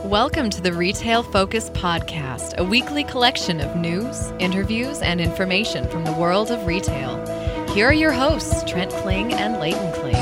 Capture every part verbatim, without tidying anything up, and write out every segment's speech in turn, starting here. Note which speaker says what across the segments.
Speaker 1: Welcome to the Retail Focus Podcast, a weekly collection of news, interviews, and information from the world of retail. Here are your hosts, Trent Kling and Leighton Kling.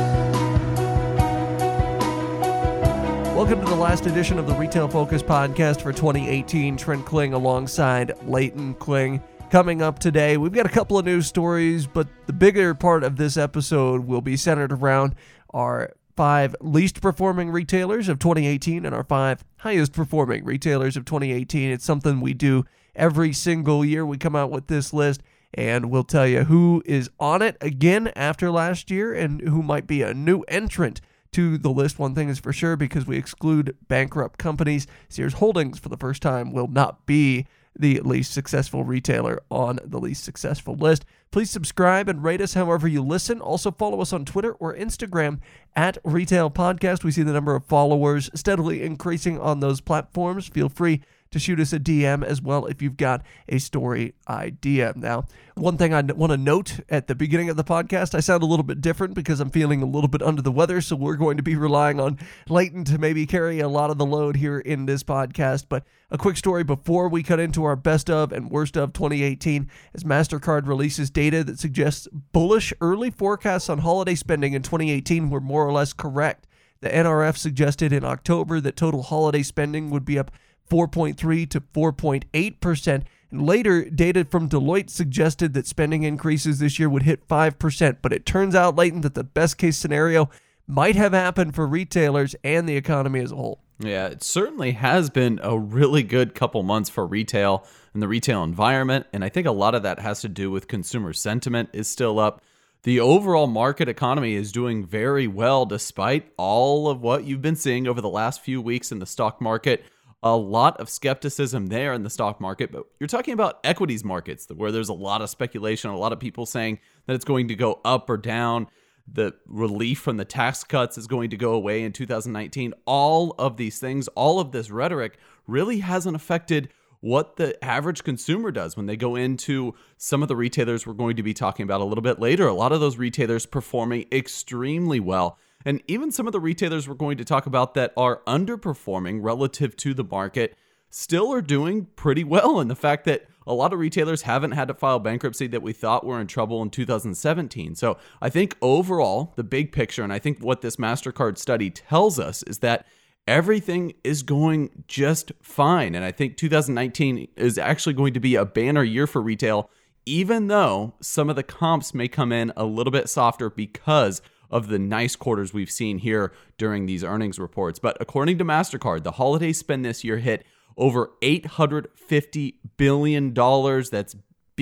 Speaker 2: Welcome to the last edition of the Retail Focus Podcast for twenty eighteen. Trent Kling alongside Leighton Kling. Coming up today, we've got a couple of news stories, but the bigger part of this episode will be centered around our five least performing retailers of twenty eighteen and our five highest performing retailers of twenty eighteen. It's something we do every single year. We come out with this list and we'll tell you who is on it again after last year and who might be a new entrant to the list. One thing is for sure, because we exclude bankrupt companies, Sears Holdings for the first time will not be the least successful retailer on the least successful list. Please subscribe and rate us however you listen. Also follow us on Twitter or Instagram at Retail Podcast. We see the number of followers steadily increasing on those platforms. Feel free to shoot us a D M as well if you've got a story idea. Now, one thing I want to note at the beginning of the podcast, I sound a little bit different because I'm feeling a little bit under the weather, so we're going to be relying on Leighton to maybe carry a lot of the load here in this podcast. But a quick story before we cut into our best of and worst of twenty eighteen, as MasterCard releases data that suggests bullish early forecasts on holiday spending in twenty eighteen were more or less correct. The N R F suggested in October that total holiday spending would be up four point three to four point eight percent. And later, data from Deloitte suggested that spending increases this year would hit five percent. But it turns out, Leighton, that the best case scenario might have happened for retailers and the economy as a whole.
Speaker 3: Yeah, it certainly has been a really good couple months for retail and the retail environment. And I think a lot of that has to do with consumer sentiment is still up. The overall market economy is doing very well despite all of what you've been seeing over the last few weeks in the stock market. A lot of skepticism there in the stock market, but you're talking about equities markets where there's a lot of speculation, a lot of people saying that it's going to go up or down. The relief from the tax cuts is going to go away in two thousand nineteen. All of these things, all of this rhetoric really hasn't affected what the average consumer does when they go into some of the retailers we're going to be talking about a little bit later. A lot of those retailers performing extremely well. And even some of the retailers we're going to talk about that are underperforming relative to the market still are doing pretty well. And the fact that a lot of retailers haven't had to file bankruptcy that we thought were in trouble in two thousand seventeen. So I think overall, the big picture, and I think what this MasterCard study tells us is that everything is going just fine. And I think two thousand nineteen is actually going to be a banner year for retail, even though some of the comps may come in a little bit softer because of the nice quarters we've seen here during these earnings reports. But according to MasterCard, the holiday spend this year hit over eight hundred fifty billion dollars. That's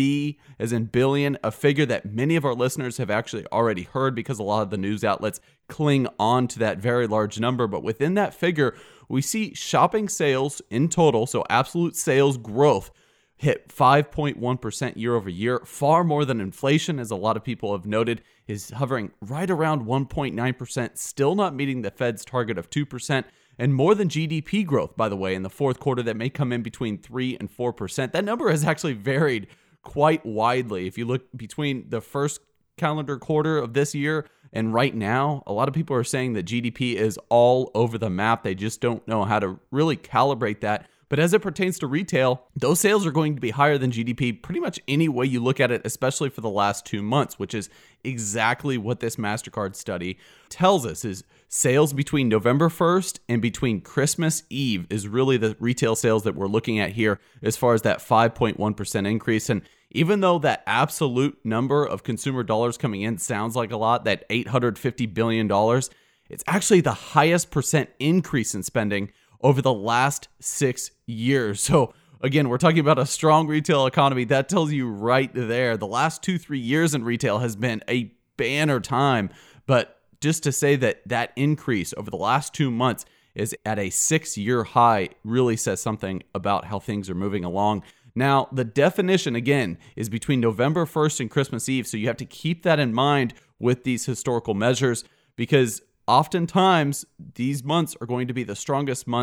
Speaker 3: B as in billion, a figure that many of our listeners have actually already heard because a lot of the news outlets cling on to that very large number. But within that figure, we see shopping sales in total, so absolute sales growth, hit five point one percent year over year, far more than inflation, as a lot of people have noted, is hovering right around one point nine percent, still not meeting the Fed's target of two percent, and more than G D P growth, by the way, in the fourth quarter that may come in between three and four percent. That number has actually varied quite widely. If you look between the first calendar quarter of this year and right now, a lot of people are saying that G D P is all over the map. They just don't know how to really calibrate that. But as it pertains to retail, those sales are going to be higher than G D P pretty much any way you look at it, especially for the last two months, which is exactly what this MasterCard study tells us. Is sales between November first and between Christmas Eve is really the retail sales that we're looking at here as far as that five point one percent increase. And even though that absolute number of consumer dollars coming in sounds like a lot, that eight hundred fifty billion dollars, it's actually the highest percent increase in spending over the last six years. So again, we're talking about a strong retail economy. That tells you right there. The last two, three years in retail has been a banner time. But just to say that that increase over the last two months is at a six-year high really says something about how things are moving along. Now, the definition, again, is between November first and Christmas Eve. So you have to keep that in mind with these historical measures, because oftentimes these months are going to be the strongest months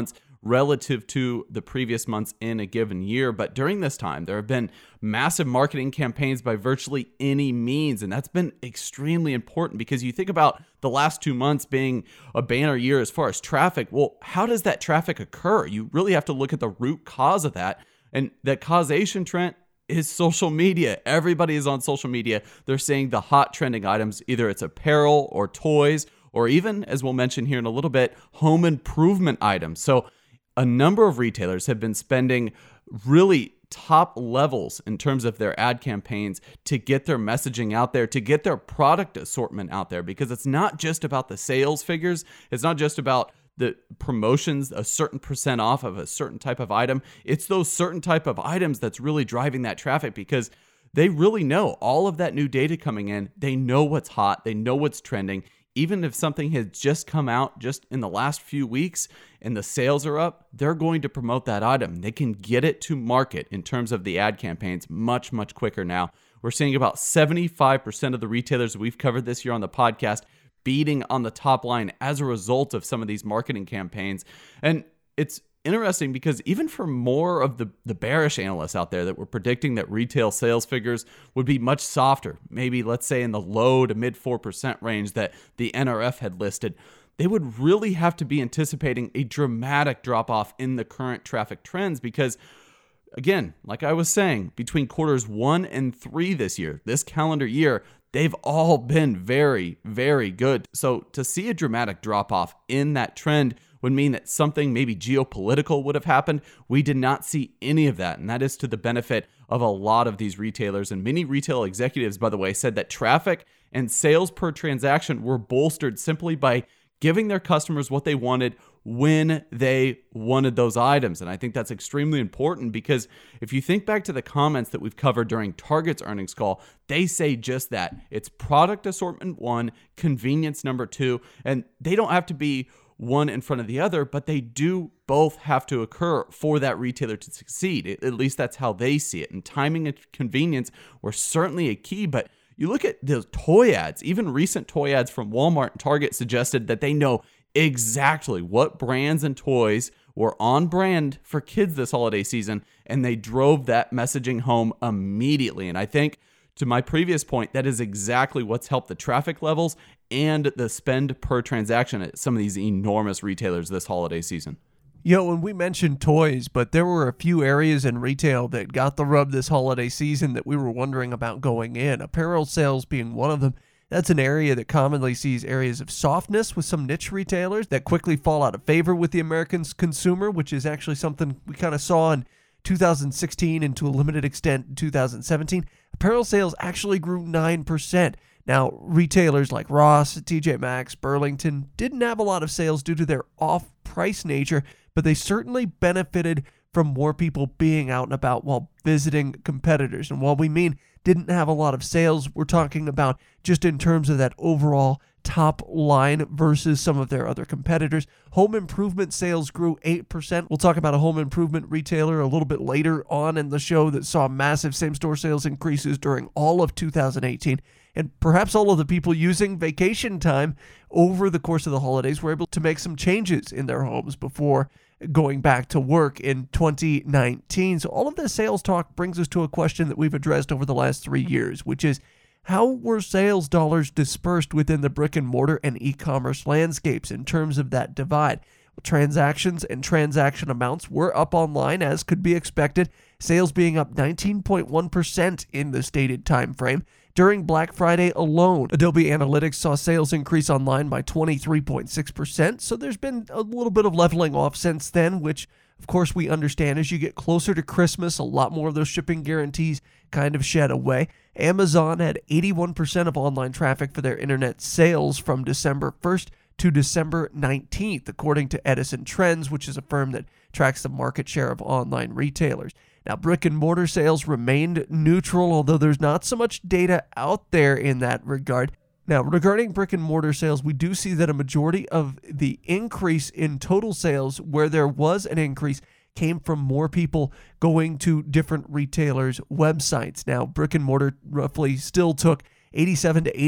Speaker 3: relative to the previous months in a given year. But during this time, there have been massive marketing campaigns by virtually any means. And that's been extremely important because you think about the last two months being a banner year as far as traffic. Well, how does that traffic occur? You really have to look at the root cause of that. And that causation, Trent, is social media. Everybody is on social media. They're seeing the hot trending items. Either it's apparel or toys, or even, as we'll mention here in a little bit, home improvement items. So a number of retailers have been spending really top levels in terms of their ad campaigns to get their messaging out there, to get their product assortment out there, because it's not just about the sales figures. It's not just about the promotions, a certain percent off of a certain type of item. It's those certain type of items that's really driving that traffic, because they really know all of that new data coming in. They know what's hot. They know what's trending. Even if something has just come out just in the last few weeks and the sales are up, they're going to promote that item. They can get it to market in terms of the ad campaigns much, much quicker now. We're seeing about seventy-five percent of the retailers we've covered this year on the podcast beating on the top line as a result of some of these marketing campaigns. And it's interesting because even for more of the, the bearish analysts out there that were predicting that retail sales figures would be much softer, maybe let's say in the low to mid four percent range that the N R F had listed, they would really have to be anticipating a dramatic drop off in the current traffic trends because, again, like I was saying, between quarters one and three this year, this calendar year, they've all been very, very good. So to see a dramatic drop off in that trend would mean that something maybe geopolitical would have happened. We did not see any of that. And that is to the benefit of a lot of these retailers. And many retail executives, by the way, said that traffic and sales per transaction were bolstered simply by giving their customers what they wanted when they wanted those items. And I think that's extremely important because if you think back to the comments that we've covered during Target's earnings call, they say just that. It's product assortment one, convenience number two, and they don't have to be one in front of the other, but they do both have to occur for that retailer to succeed. At least that's how they see it. And timing and convenience were certainly a key, but you look at the toy ads, even recent toy ads from Walmart and Target suggested that they know exactly what brands and toys were on brand for kids this holiday season, and they drove that messaging home immediately. And I think, to my previous point, that is exactly what's helped the traffic levels and the spend per transaction at some of these enormous retailers this holiday season.
Speaker 2: You know, when we mentioned toys, but there were a few areas in retail that got the rub this holiday season that we were wondering about going in. Apparel sales being one of them. That's an area that commonly sees areas of softness with some niche retailers that quickly fall out of favor with the American consumer, which is actually something we kind of saw in two thousand sixteen and to a limited extent in two thousand seventeen. Apparel sales actually grew nine percent. Now, retailers like Ross, T J Maxx, Burlington didn't have a lot of sales due to their off-price nature, but they certainly benefited from more people being out and about while visiting competitors. And while we mean didn't have a lot of sales, we're talking about just in terms of that overall top line versus some of their other competitors. Home improvement sales grew eight percent. We'll talk about a home improvement retailer a little bit later on in the show that saw massive same-store sales increases during all of two thousand eighteen. And perhaps all of the people using vacation time over the course of the holidays were able to make some changes in their homes before going back to work in twenty nineteen. So all of this sales talk brings us to a question that we've addressed over the last three years, which is, how were sales dollars dispersed within the brick and mortar and e-commerce landscapes in terms of that divide? Transactions and transaction amounts were up online as could be expected, sales being up nineteen point one percent in the stated time frame. During Black Friday alone, Adobe Analytics saw sales increase online by twenty-three point six percent, so there's been a little bit of leveling off since then, which of course we understand as you get closer to Christmas, a lot more of those shipping guarantees kind of shed away. Amazon had eighty-one percent of online traffic for their internet sales from December first to December nineteenth, according to Edison Trends, which is a firm that tracks the market share of online retailers. Now, brick and mortar sales remained neutral, although there's not so much data out there in that regard. Now, regarding brick and mortar sales, we do see that a majority of the increase in total sales, where there was an increase, came from more people going to different retailers' websites. Now, brick and mortar roughly still took eighty-seven to eighty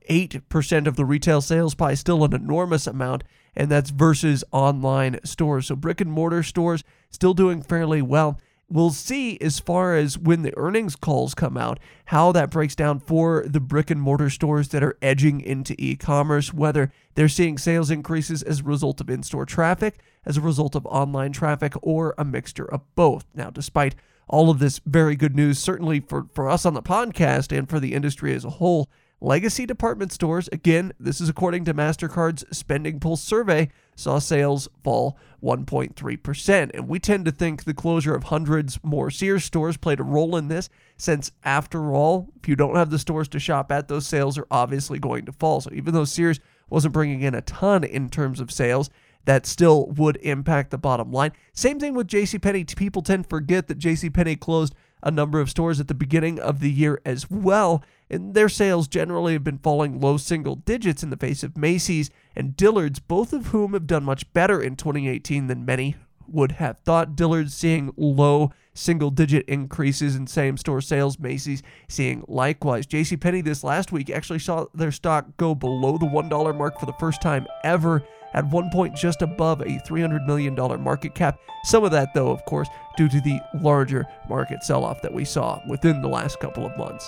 Speaker 2: eight percent of the retail sales pie, still an enormous amount, and that's versus online stores. So brick and mortar stores still doing fairly well. We'll see as far as when the earnings calls come out, how that breaks down for the brick and mortar stores that are edging into e-commerce, whether they're seeing sales increases as a result of in-store traffic, as a result of online traffic, or a mixture of both. Now, despite all of this very good news, certainly for, for us on the podcast and for the industry as a whole, legacy department stores, again, this is according to MasterCard's Spending Pulse survey, saw sales fall one point three percent. And we tend to think the closure of hundreds more Sears stores played a role in this, since after all, if you don't have the stores to shop at, those sales are obviously going to fall. So even though Sears wasn't bringing in a ton in terms of sales, that still would impact the bottom line. Same thing with JCPenney. People tend to forget that JCPenney closed a number of stores at the beginning of the year as well, and their sales generally have been falling low single digits in the face of Macy's and Dillard's, both of whom have done much better in twenty eighteen than many would have thought. Dillard's seeing low single-digit increases in same-store sales, Macy's seeing likewise. JCPenney this last week actually saw their stock go below the one dollar mark for the first time ever, at one point just above a three hundred million dollars market cap. Some of that, though, of course, due to the larger market sell-off that we saw within the last couple of months.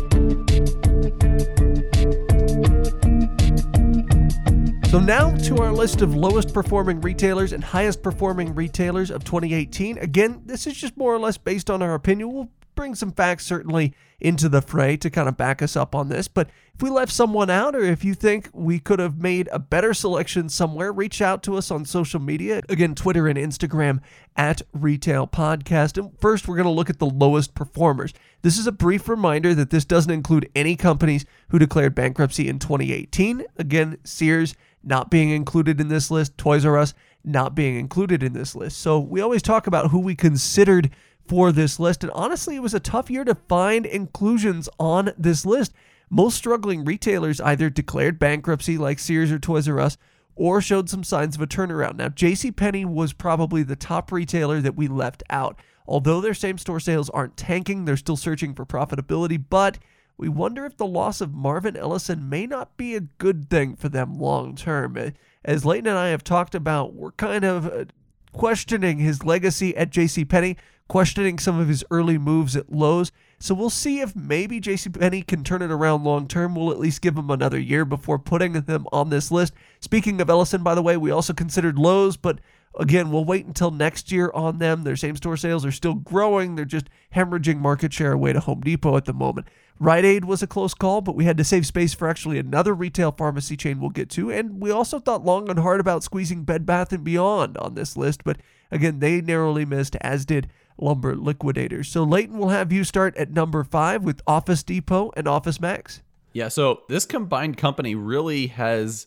Speaker 2: So now to our list of lowest performing retailers and highest performing retailers of twenty eighteen. Again, this is just more or less based on our opinion. We'll bring some facts certainly into the fray to kind of back us up on this, but if we left someone out, or if you think we could have made a better selection somewhere, reach out to us on social media. Again, Twitter and Instagram at Retail Podcast. And first, we're going to look at the lowest performers. This is a brief reminder that this doesn't include any companies who declared bankruptcy in twenty eighteen. Again, Sears not being included in this list, Toys R Us not being included in this list. So we always talk about who we considered for this list, and honestly, it was a tough year to find inclusions on this list. Most struggling retailers either declared bankruptcy like Sears or Toys R Us, or showed some signs of a turnaround. Now, JCPenney was probably the top retailer that we left out. Although their same-store sales aren't tanking, they're still searching for profitability, but we wonder if the loss of Marvin Ellison may not be a good thing for them long-term. As Leighton and I have talked about, we're kind of questioning his legacy at JCPenney, questioning some of his early moves at Lowe's. So we'll see if maybe JCPenney can turn it around long term. We'll at least give him another year before putting them on this list. Speaking of Ellison, by the way, we also considered Lowe's, but again, we'll wait until next year on them. Their same-store sales are still growing. They're just hemorrhaging market share away to Home Depot at the moment. Rite Aid was a close call, but we had to save space for actually another retail pharmacy chain we'll get to. And we also thought long and hard about squeezing Bed Bath and Beyond on this list, but again, they narrowly missed, as did Lumber Liquidators. So Leighton, will have you start at number five with Office Depot and Office Max.
Speaker 3: Yeah, so this combined company really has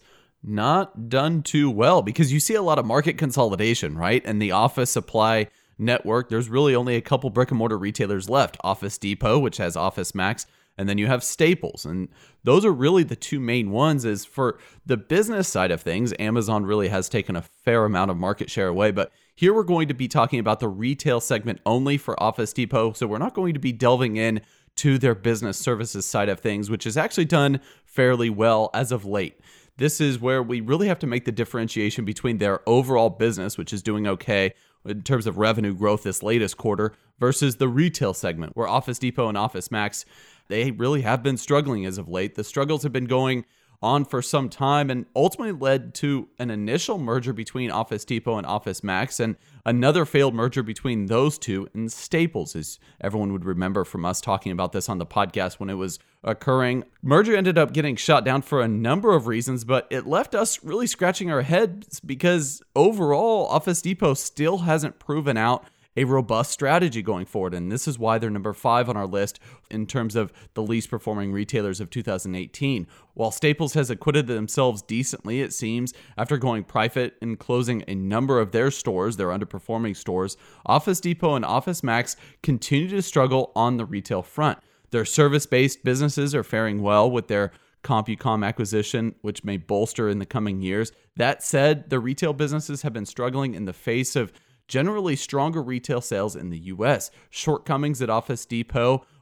Speaker 3: not done too well, because you see a lot of market consolidation, right? And the office supply network, there's really only a couple brick and mortar retailers left. Office Depot, which has Office Max, and then you have Staples. And those are really the two main ones. Is for the business side of things, Amazon really has taken a fair amount of market share away. But here we're going to be talking about the retail segment only for Office Depot. So we're not going to be delving in to their business services side of things, which has actually done fairly well as of late. This is where we really have to make the differentiation between their overall business, which is doing okay in terms of revenue growth this latest quarter, versus the retail segment, where Office Depot and Office Max, they really have been struggling as of late. The struggles have been going on for some time and ultimately led to an initial merger between Office Depot and Office Max, and another failed merger between those two and Staples, as everyone would remember from us talking about this on the podcast when it was occurring. Merger ended up getting shot down for a number of reasons, but it left us really scratching our heads, because overall, Office Depot still hasn't proven out a robust strategy going forward. And this is why they're number five on our list in terms of the least performing retailers of two thousand eighteen. While Staples has acquitted themselves decently, it seems, after going private and closing a number of their stores, their underperforming stores, Office Depot and Office Max continue to struggle on the retail front. Their service-based businesses are faring well with their CompuCom acquisition, which may bolster in the coming years. That said, the retail businesses have been struggling in the face of generally stronger retail sales in the U S. Shortcomings at Office Depot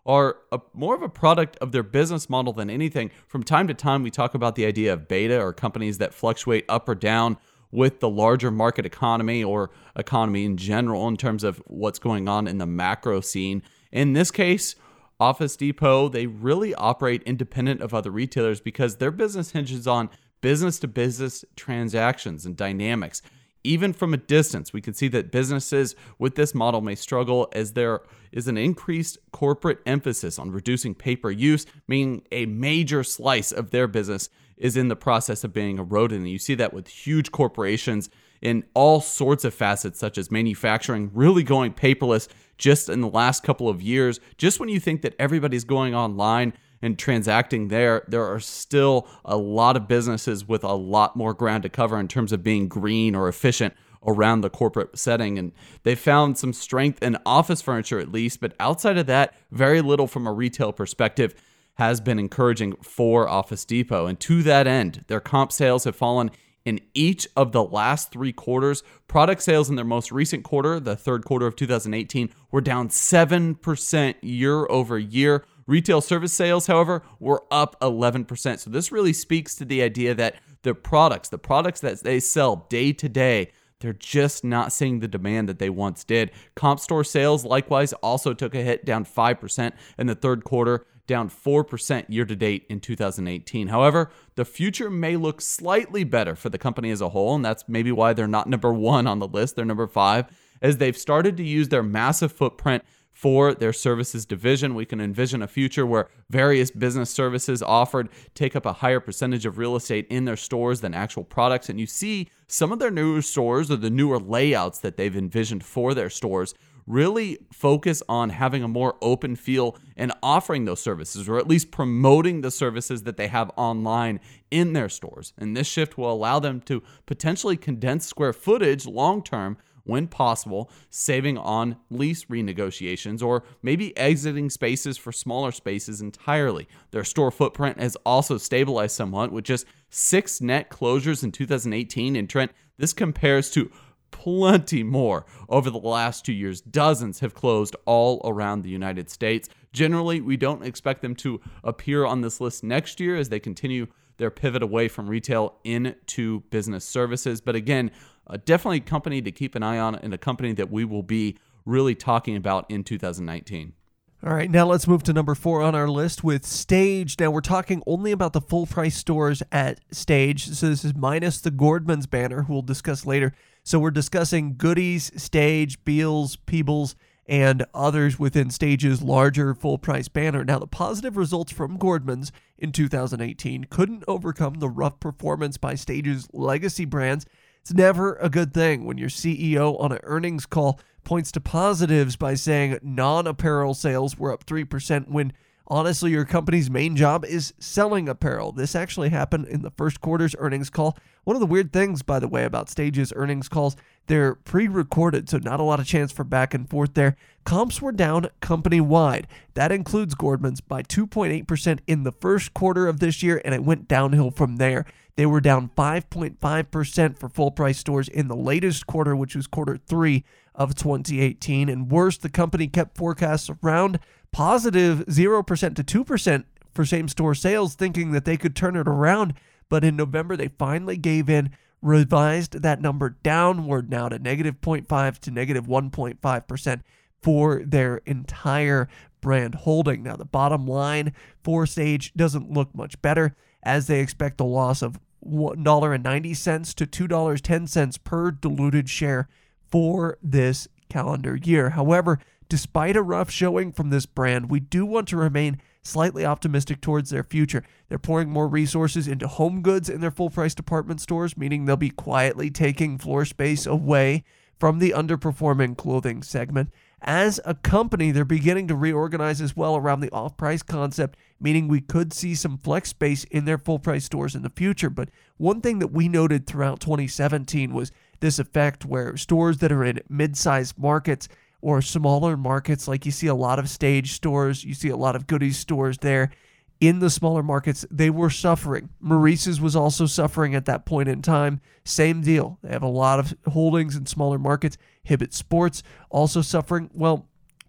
Speaker 3: are a, more of a product of their business model than anything. From time to time, we talk about the idea of beta, or companies that fluctuate up or down with the larger market economy or economy in general in terms of what's going on in the macro scene. In this case, Office Depot, they really operate independent of other retailers because their business hinges on business-to-business transactions and dynamics. Even from a distance, we can see that businesses with this model may struggle as there is an increased corporate emphasis on reducing paper use, meaning a major slice of their business is in the process of being eroded. And you see that with huge corporations in all sorts of facets, such as manufacturing, really going paperless just in the last couple of years. Just when you think that everybody's going online and transacting there, there are still a lot of businesses with a lot more ground to cover in terms of being green or efficient around the corporate setting. And they found some strength in office furniture at least, but outside of that, very little from a retail perspective has been encouraging for Office Depot. And to that end, their comp sales have fallen in each of the last three quarters. Product sales in their most recent quarter, the third quarter of two thousand eighteen, were down seven percent year over year. Retail service sales, however, were up eleven percent. So this really speaks to the idea that the products, the products that they sell day to day, they're just not seeing the demand that they once did. Comp store sales, likewise, also took a hit, down five percent in the third quarter, down four percent year to date in two thousand eighteen. However, the future may look slightly better for the company as a whole, and that's maybe why they're not number one on the list. They're number five, as they've started to use their massive footprint for their services division. We can envision a future where various business services offered take up a higher percentage of real estate in their stores than actual products. And you see some of their newer stores, or the newer layouts that they've envisioned for their stores, really focus on having a more open feel and offering those services, or at least promoting the services that they have online in their stores. And this shift will allow them to potentially condense square footage long-term when possible, saving on lease renegotiations, or maybe exiting spaces for smaller spaces entirely. Their store footprint has also stabilized somewhat, with just six net closures in two thousand eighteen. And Trent, this compares to plenty more over the last two years. Dozens have closed all around the United States. Generally, we don't expect them to appear on this list next year as they continue their pivot away from retail into business services. But again, uh, definitely a company to keep an eye on, and a company that we will be really talking about in two thousand nineteen.
Speaker 2: All right, now let's move to number four on our list with Stage. Now we're talking only about the full price stores at Stage. So this is minus the Gordmans banner, who we'll discuss later. So we're discussing Goodies, Stage, Beals, Peebles, and others within Stage's larger full price banner. Now the positive results from Gordmans in two thousand eighteen couldn't overcome the rough performance by Stage's legacy brands. It's never a good thing when your C E O on an earnings call points to positives by saying non-apparel sales were up three percent when honestly your company's main job is selling apparel. This actually happened in the first quarter's earnings call. One of the weird things, by the way, about Stage's earnings calls, they're pre-recorded, so not a lot of chance for back and forth there. Comps were down company-wide. That includes Gordmans by two point eight percent in the first quarter of this year, and it went downhill from there. They were down five point five percent for full-price stores in the latest quarter, which was quarter three of twenty eighteen. And worse, the company kept forecasts around positive zero percent to two percent for same-store sales, thinking that they could turn it around. But in November, they finally gave in, revised that number downward now to negative zero point five to negative one point five percent for their entire brand holding. Now, the bottom line for Stage doesn't look much better, as they expect a loss of one dollar and ninety cents to two dollars and ten cents per diluted share for this calendar year. However, despite a rough showing from this brand, we do want to remain slightly optimistic towards their future. They're pouring more resources into home goods in their full-price department stores, meaning they'll be quietly taking floor space away from the underperforming clothing segment. As a company, they're beginning to reorganize as well around the off-price concept, meaning we could see some flex space in their full-price stores in the future. But one thing that we noted throughout twenty seventeen was this effect where stores that are in mid-sized markets or smaller markets, like you see a lot of Stage stores, you see a lot of Goodies stores there, in the smaller markets, they were suffering. Maurice's was also suffering at that point in time. Same deal. They have a lot of holdings in smaller markets. Hibbett Sports also suffering. Well,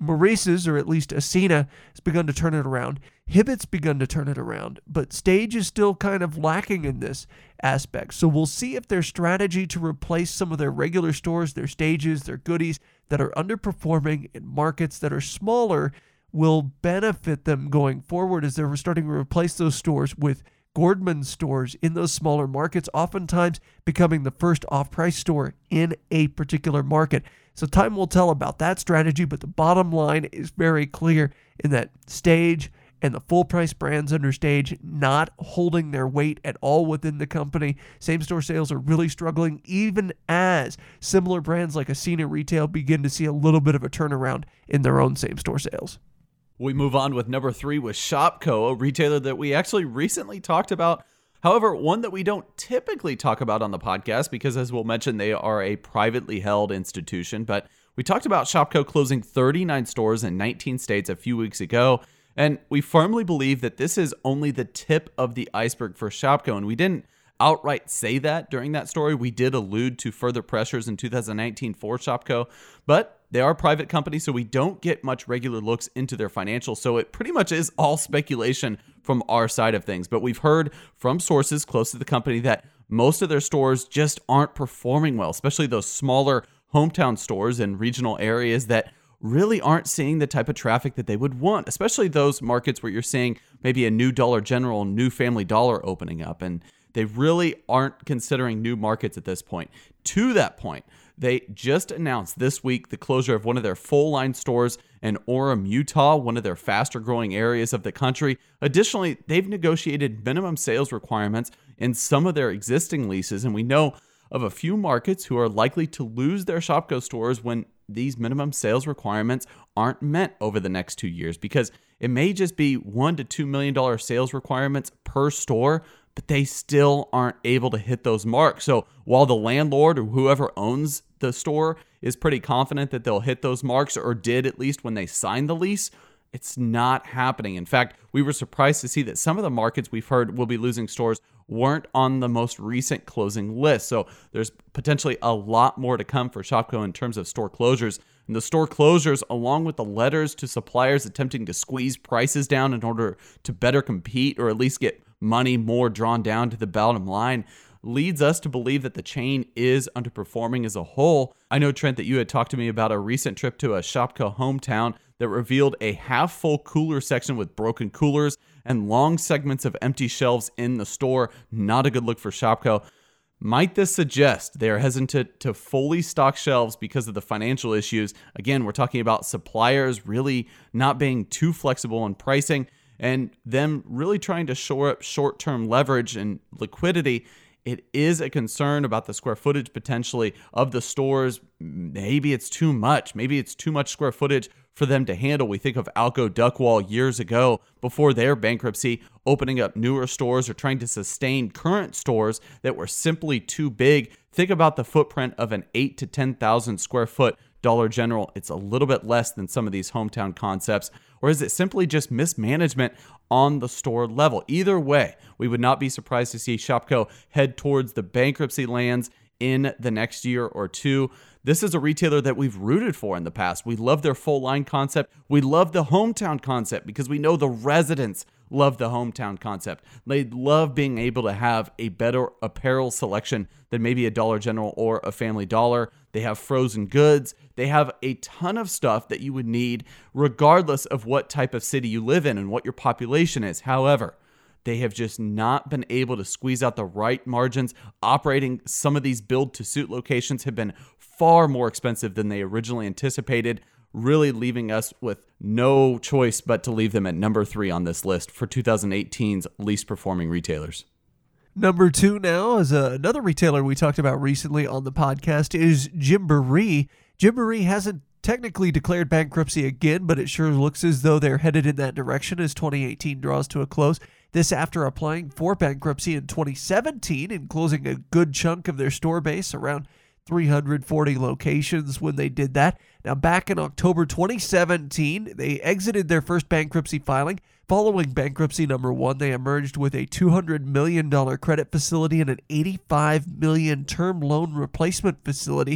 Speaker 2: Maurice's, or at least Ascena, has begun to turn it around. Hibbett's begun to turn it around, but Stage is still kind of lacking in this aspect. So we'll see if their strategy to replace some of their regular stores, their Stages, their Goodies that are underperforming in markets that are smaller will benefit them going forward as they're starting to replace those stores with Gordman stores in those smaller markets, oftentimes becoming the first off-price store in a particular market. So time will tell about that strategy, but the bottom line is very clear in that Stage and the full-price brands under Stage not holding their weight at all within the company. Same-store sales are really struggling, even as similar brands like Ascena Retail begin to see a little bit of a turnaround in their own same-store sales.
Speaker 3: We move on with number three with Shopko, a retailer that we actually recently talked about. However, one that we don't typically talk about on the podcast because, as we'll mention, they are a privately held institution. But we talked about Shopko closing thirty-nine stores in nineteen states a few weeks ago. And we firmly believe that this is only the tip of the iceberg for Shopko. And we didn't outright say that during that story. We did allude to further pressures in two thousand nineteen for Shopko. But they are a private company, so we don't get much regular looks into their financials. So it pretty much is all speculation from our side of things. But we've heard from sources close to the company that most of their stores just aren't performing well, especially those smaller hometown stores in regional areas that really aren't seeing the type of traffic that they would want, especially those markets where you're seeing maybe a new Dollar General, new Family Dollar opening up. And they really aren't considering new markets at this point. To that point, they just announced this week the closure of one of their full-line stores in Orem, Utah, one of their faster-growing areas of the country. Additionally, they've negotiated minimum sales requirements in some of their existing leases, and we know of a few markets who are likely to lose their Shopko stores when these minimum sales requirements aren't met over the next two years, because it may just be one to two million dollar sales requirements per store, but they still aren't able to hit those marks. So while the landlord or whoever owns the store is pretty confident that they'll hit those marks, or did at least when they signed the lease, it's not happening. In fact, we were surprised to see that some of the markets we've heard will be losing stores weren't on the most recent closing list. So there's potentially a lot more to come for Shopko in terms of store closures. And the store closures, along with the letters to suppliers attempting to squeeze prices down in order to better compete, or at least get money more drawn down to the bottom line, leads us to believe that the chain is underperforming as a whole. I know, Trent, that you had talked to me about a recent trip to a Shopko hometown that revealed a half-full cooler section with broken coolers and long segments of empty shelves in the store. Not a good look for Shopko. Might this suggest they are hesitant to fully stock shelves because of the financial issues? Again, we're talking about suppliers really not being too flexible in pricing and them really trying to shore up short-term leverage and liquidity. It is a concern about the square footage potentially of the stores. Maybe it's too much. Maybe it's too much square footage for them to handle. We think of Alco Duckwall years ago before their bankruptcy, opening up newer stores or trying to sustain current stores that were simply too big. Think about the footprint of an eight to ten thousand square foot Dollar General. It's a little bit less than some of these hometown concepts. Or is it simply just mismanagement on the store level? Either way, we would not be surprised to see Shopko head towards the bankruptcy lands in the next year or two. This is a retailer that we've rooted for in the past. We love their full line concept. We love the hometown concept because we know the residents love the hometown concept. They love being able to have a better apparel selection than maybe a Dollar General or a Family Dollar. They have frozen goods. They have a ton of stuff that you would need regardless of what type of city you live in and what your population is. However, they have just not been able to squeeze out the right margins. Operating some of these build-to-suit locations have been far more expensive than they originally anticipated, really leaving us with no choice but to leave them at number three on this list for two thousand eighteen's least performing retailers.
Speaker 2: Number two now is uh, another retailer we talked about recently on the podcast is Gymboree. Gymboree hasn't technically declared bankruptcy again, but it sure looks as though they're headed in that direction as twenty eighteen draws to a close. This after applying for bankruptcy in twenty seventeen and closing a good chunk of their store base, around three hundred forty locations when they did that. Now, back in October twenty seventeen, they exited their first bankruptcy filing. Following bankruptcy number one, they emerged with a two hundred million dollars credit facility and an eighty-five million dollars term loan replacement facility.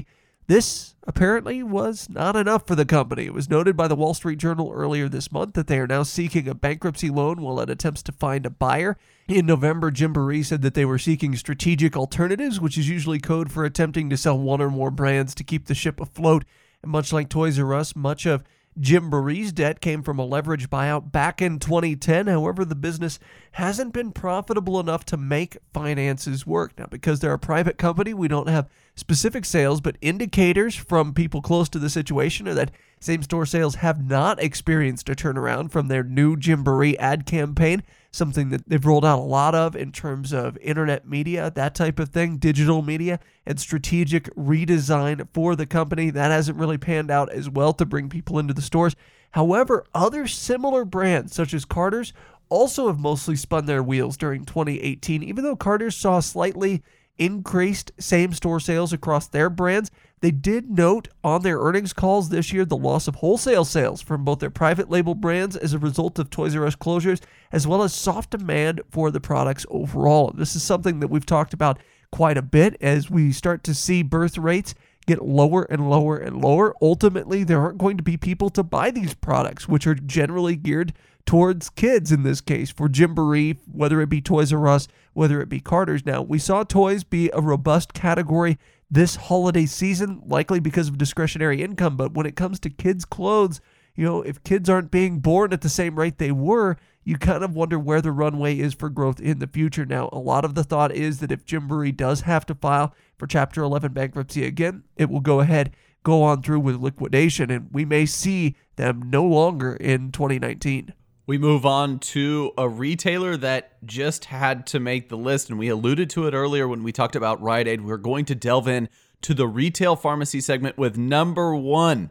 Speaker 2: This apparently was not enough for the company. It was noted by the Wall Street Journal earlier this month that they are now seeking a bankruptcy loan while it attempts to find a buyer. In November, Gymboree said that they were seeking strategic alternatives, which is usually code for attempting to sell one or more brands to keep the ship afloat. And much like Toys R Us, much of Gymboree's debt came from a leveraged buyout back in twenty ten. However, the business hasn't been profitable enough to make finances work. Now, because they're a private company, we don't have specific sales, but indicators from people close to the situation are that same-store sales have not experienced a turnaround from their new Gymboree ad campaign, something that they've rolled out a lot of in terms of internet media, that type of thing, digital media, and strategic redesign for the company. That hasn't really panned out as well to bring people into the stores. However, other similar brands, such as Carter's, also have mostly spun their wheels during twenty eighteen. Even though Carter's saw slightly increased same-store sales across their brands, they did note on their earnings calls this year the loss of wholesale sales from both their private label brands as a result of Toys R Us closures, as well as soft demand for the products overall. This is something that we've talked about quite a bit as we start to see birth rates get lower and lower and lower. Ultimately, there aren't going to be people to buy these products, which are generally geared towards kids in this case, for Gymboree, whether it be Toys R Us, whether it be Carter's. Now, we saw toys be a robust category this holiday season, likely because of discretionary income, but when it comes to kids' clothes, you know, if kids aren't being born at the same rate they were, you kind of wonder where the runway is for growth in the future. Now, a lot of the thought is that if Gymboree does have to file for Chapter eleven bankruptcy again, it will go ahead, go on through with liquidation, and we may see them no longer in twenty nineteen.
Speaker 3: We move on to a retailer that just had to make the list, and we alluded to it earlier when we talked about Rite Aid. We're going to delve in to the retail pharmacy segment with number one.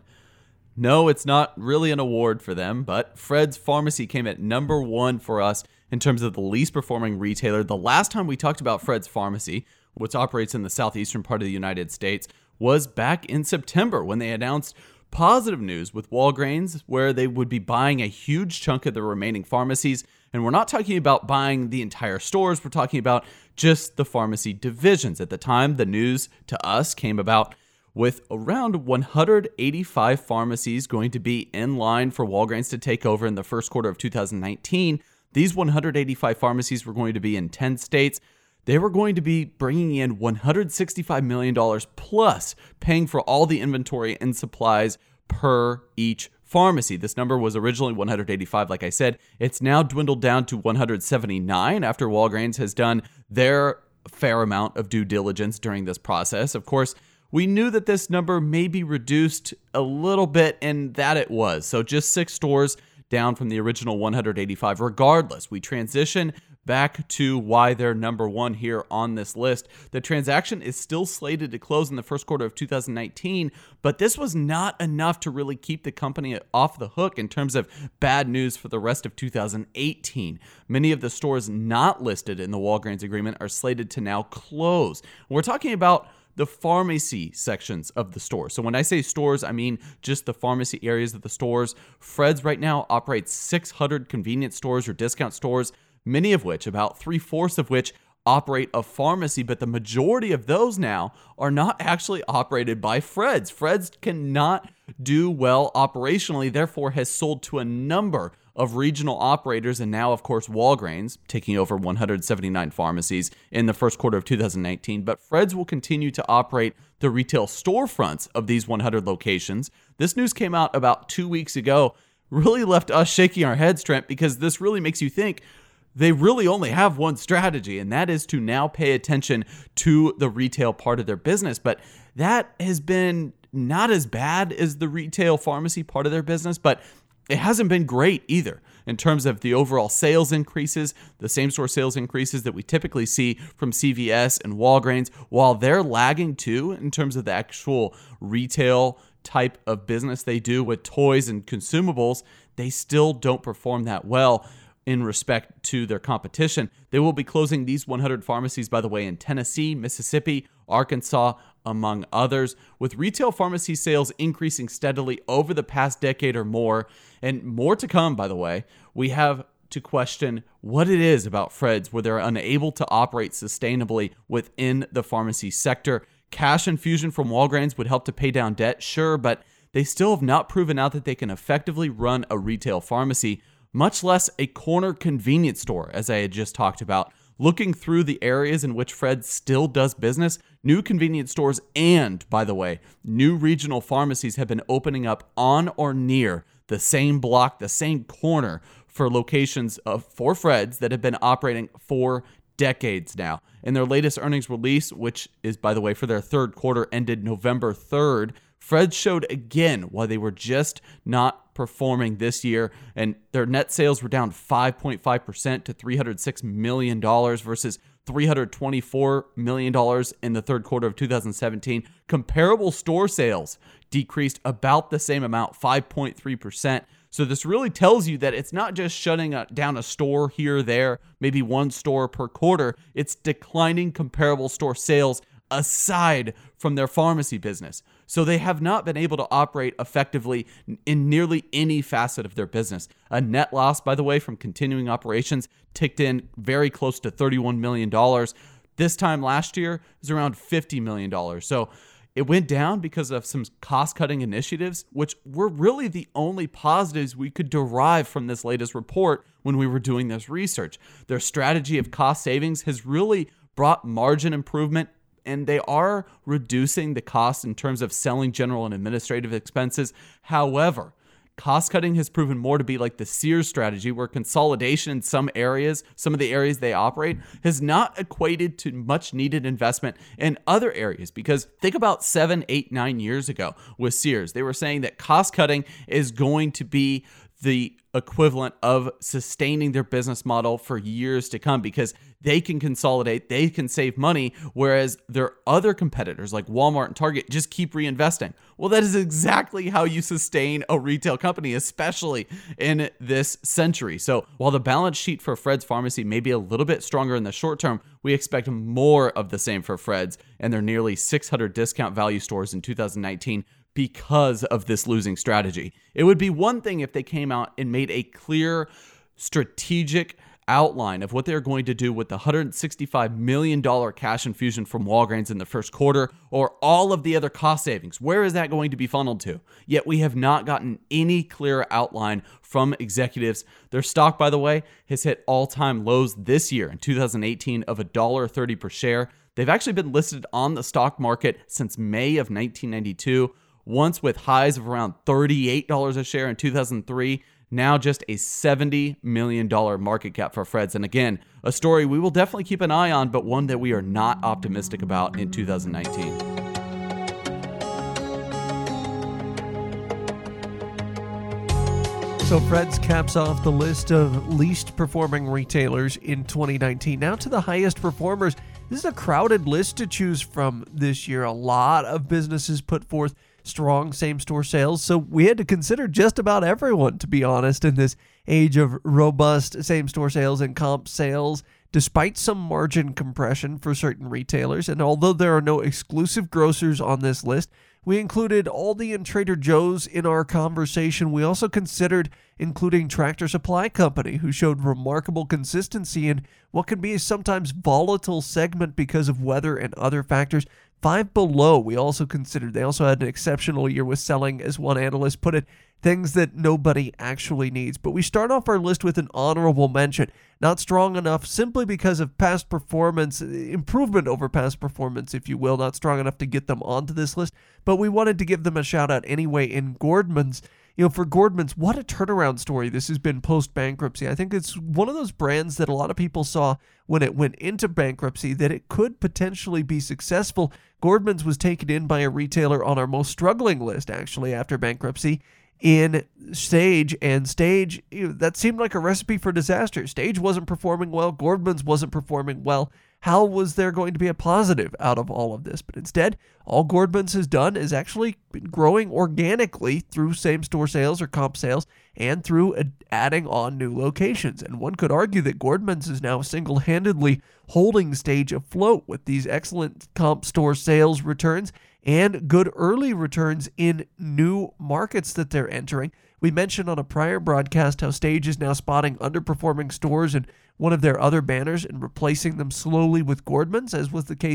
Speaker 3: No, it's not really an award for them, but Fred's Pharmacy came at number one for us in terms of the least performing retailer. The last time we talked about Fred's Pharmacy, which operates in the southeastern part of the United States, was back in September when they announced positive news with Walgreens, where they would be buying a huge chunk of the remaining pharmacies. And we're not talking about buying the entire stores. We're talking about just the pharmacy divisions. At the time, the news to us came about with around one hundred eighty-five pharmacies going to be in line for Walgreens to take over in the first quarter of two thousand nineteen. These one hundred eighty-five pharmacies were going to be in ten states. They were going to be bringing in one hundred sixty-five million dollars plus, paying for all the inventory and supplies per each pharmacy. This number was originally one hundred eighty-five, like I said. It's now dwindled down to one hundred seventy-nine after Walgreens has done their fair amount of due diligence during this process. Of course, we knew that this number may be reduced a little bit, and that it was. So just six stores down from the original one hundred eighty-five. Regardless, we transition back to why they're number one here on this list. The transaction is still slated to close in the first quarter of two thousand nineteen, but this was not enough to really keep the company off the hook in terms of bad news for the rest of two thousand eighteen. Many of the stores not listed in the Walgreens agreement are slated to now close. We're talking about the pharmacy sections of the store. So when I say stores, I mean just the pharmacy areas of the stores. Fred's right now operates six hundred convenience stores or discount stores, many of which, about three-fourths of which, operate a pharmacy, but the majority of those now are not actually operated by Fred's. Fred's cannot do well operationally, therefore has sold to a number of regional operators, and now, of course, Walgreens, taking over one hundred seventy-nine pharmacies in the first quarter of two thousand nineteen. But Fred's will continue to operate the retail storefronts of these one hundred locations. This news came out about two weeks ago, really left us shaking our heads, Trent, because this really makes you think they really only have one strategy, and that is to now pay attention to the retail part of their business. But that has been not as bad as the retail pharmacy part of their business, but it hasn't been great either in terms of the overall sales increases, the same-store sales increases that we typically see from C V S and Walgreens. While they're lagging too in terms of the actual retail type of business they do with toys and consumables, they still don't perform that well in respect to their competition. They will be closing these one hundred pharmacies, by the way, in Tennessee, Mississippi, Arkansas, among others, with retail pharmacy sales increasing steadily over the past decade or more, and more to come, by the way. We have to question what it is about Fred's where they're unable to operate sustainably within the pharmacy sector. cash infusion from Walgreens would help to pay down debt, sure, but they still have not proven out that they can effectively run a retail pharmacy, much less a corner convenience store, as I had just talked about. Looking through the areas in which Fred's still does business, new convenience stores and, by the way, new regional pharmacies have been opening up on or near the same block, the same corner for locations of for Fred's that have been operating for decades now. In their latest earnings release, which is, by the way, for their third quarter ended November third, Fred's showed again why they were just not performing this year, and their net sales were down five point five percent to three hundred six million dollars versus three hundred twenty-four million dollars in the third quarter of two thousand seventeen. Comparable store sales decreased about the same amount, five point three percent. So this really tells you that it's not just shutting down a store here or there, maybe one store per quarter. It's declining comparable store sales aside from their pharmacy business. So they have not been able to operate effectively in nearly any facet of their business. A net loss, by the way, from continuing operations ticked in very close to thirty-one million dollars. This time last year, it was around fifty million dollars. So it went down because of some cost-cutting initiatives, which were really the only positives we could derive from this latest report when we were doing this research. Their strategy of cost savings has really brought margin improvement, and they are reducing the cost in terms of selling general and administrative expenses. However, cost-cutting has proven more to be like the Sears strategy, where consolidation in some areas, some of the areas they operate, has not equated to much needed investment in other areas. Because think about seven, eight, nine years ago with Sears. They were saying that cost-cutting is going to be the equivalent of sustaining their business model for years to come because they can consolidate, they can save money, whereas their other competitors like Walmart and Target just keep reinvesting. Well, that is exactly how you sustain a retail company, especially in this century. So while the balance sheet for Fred's Pharmacy may be a little bit stronger in the short term, we expect more of the same for Fred's and their nearly six hundred discount value stores in two thousand nineteen because of this losing strategy. It would be one thing if they came out and made a clear strategic outline of what they're going to do with the one hundred sixty-five million dollars cash infusion from Walgreens in the first quarter, or all of the other cost savings. Where is that going to be funneled to? Yet we have not gotten any clear outline from executives. Their stock, by the way, has hit all-time lows this year in two thousand eighteen of one dollar thirty per share. They've actually been listed on the stock market since May of nineteen ninety-two, once with highs of around thirty-eight dollars a share in two thousand three. Now just a seventy million dollars market cap for Fred's. And again, a story we will definitely keep an eye on, but one that we are not optimistic about in two thousand nineteen.
Speaker 2: So Fred's caps off the list of least performing retailers in twenty nineteen. Now to the highest performers. This is a crowded list to choose from this year. A lot of businesses put forth strong same-store sales, so we had to consider just about everyone, to be honest, in this age of robust same-store sales and comp sales, despite some margin compression for certain retailers. And although there are no exclusive grocers on this list, we included Aldi and Trader Joe's in our conversation. We also considered including Tractor Supply Company, who showed remarkable consistency in what can be a sometimes volatile segment because of weather and other factors. Five Below, we also considered. They also had an exceptional year with selling, as one analyst put it, things that nobody actually needs. But we start off our list with an honorable mention. Not strong enough simply because of past performance, improvement over past performance, if you will. Not strong enough to get them onto this list, but we wanted to give them a shout out anyway in Gordmans. You know, for Gordmans, what a turnaround story this has been post-bankruptcy. I think it's one of those brands that a lot of people saw when it went into bankruptcy that it could potentially be successful. Gordmans was taken in by a retailer on our most struggling list, actually, after bankruptcy, in Stage, and Stage, you know, that seemed like a recipe for disaster. Stage wasn't performing well. Gordmans wasn't performing well. How was there going to be a positive out of all of this? But instead, all Gordmans has done is actually been growing organically through same-store sales or comp sales and through adding on new locations. And one could argue that Gordmans is now single-handedly holding Stage afloat with these excellent comp store sales returns and good early returns in new markets that they're entering. We mentioned on a prior broadcast how Stage is now spotting underperforming stores and one of their other banners and replacing them slowly with Gordmans, as was the case in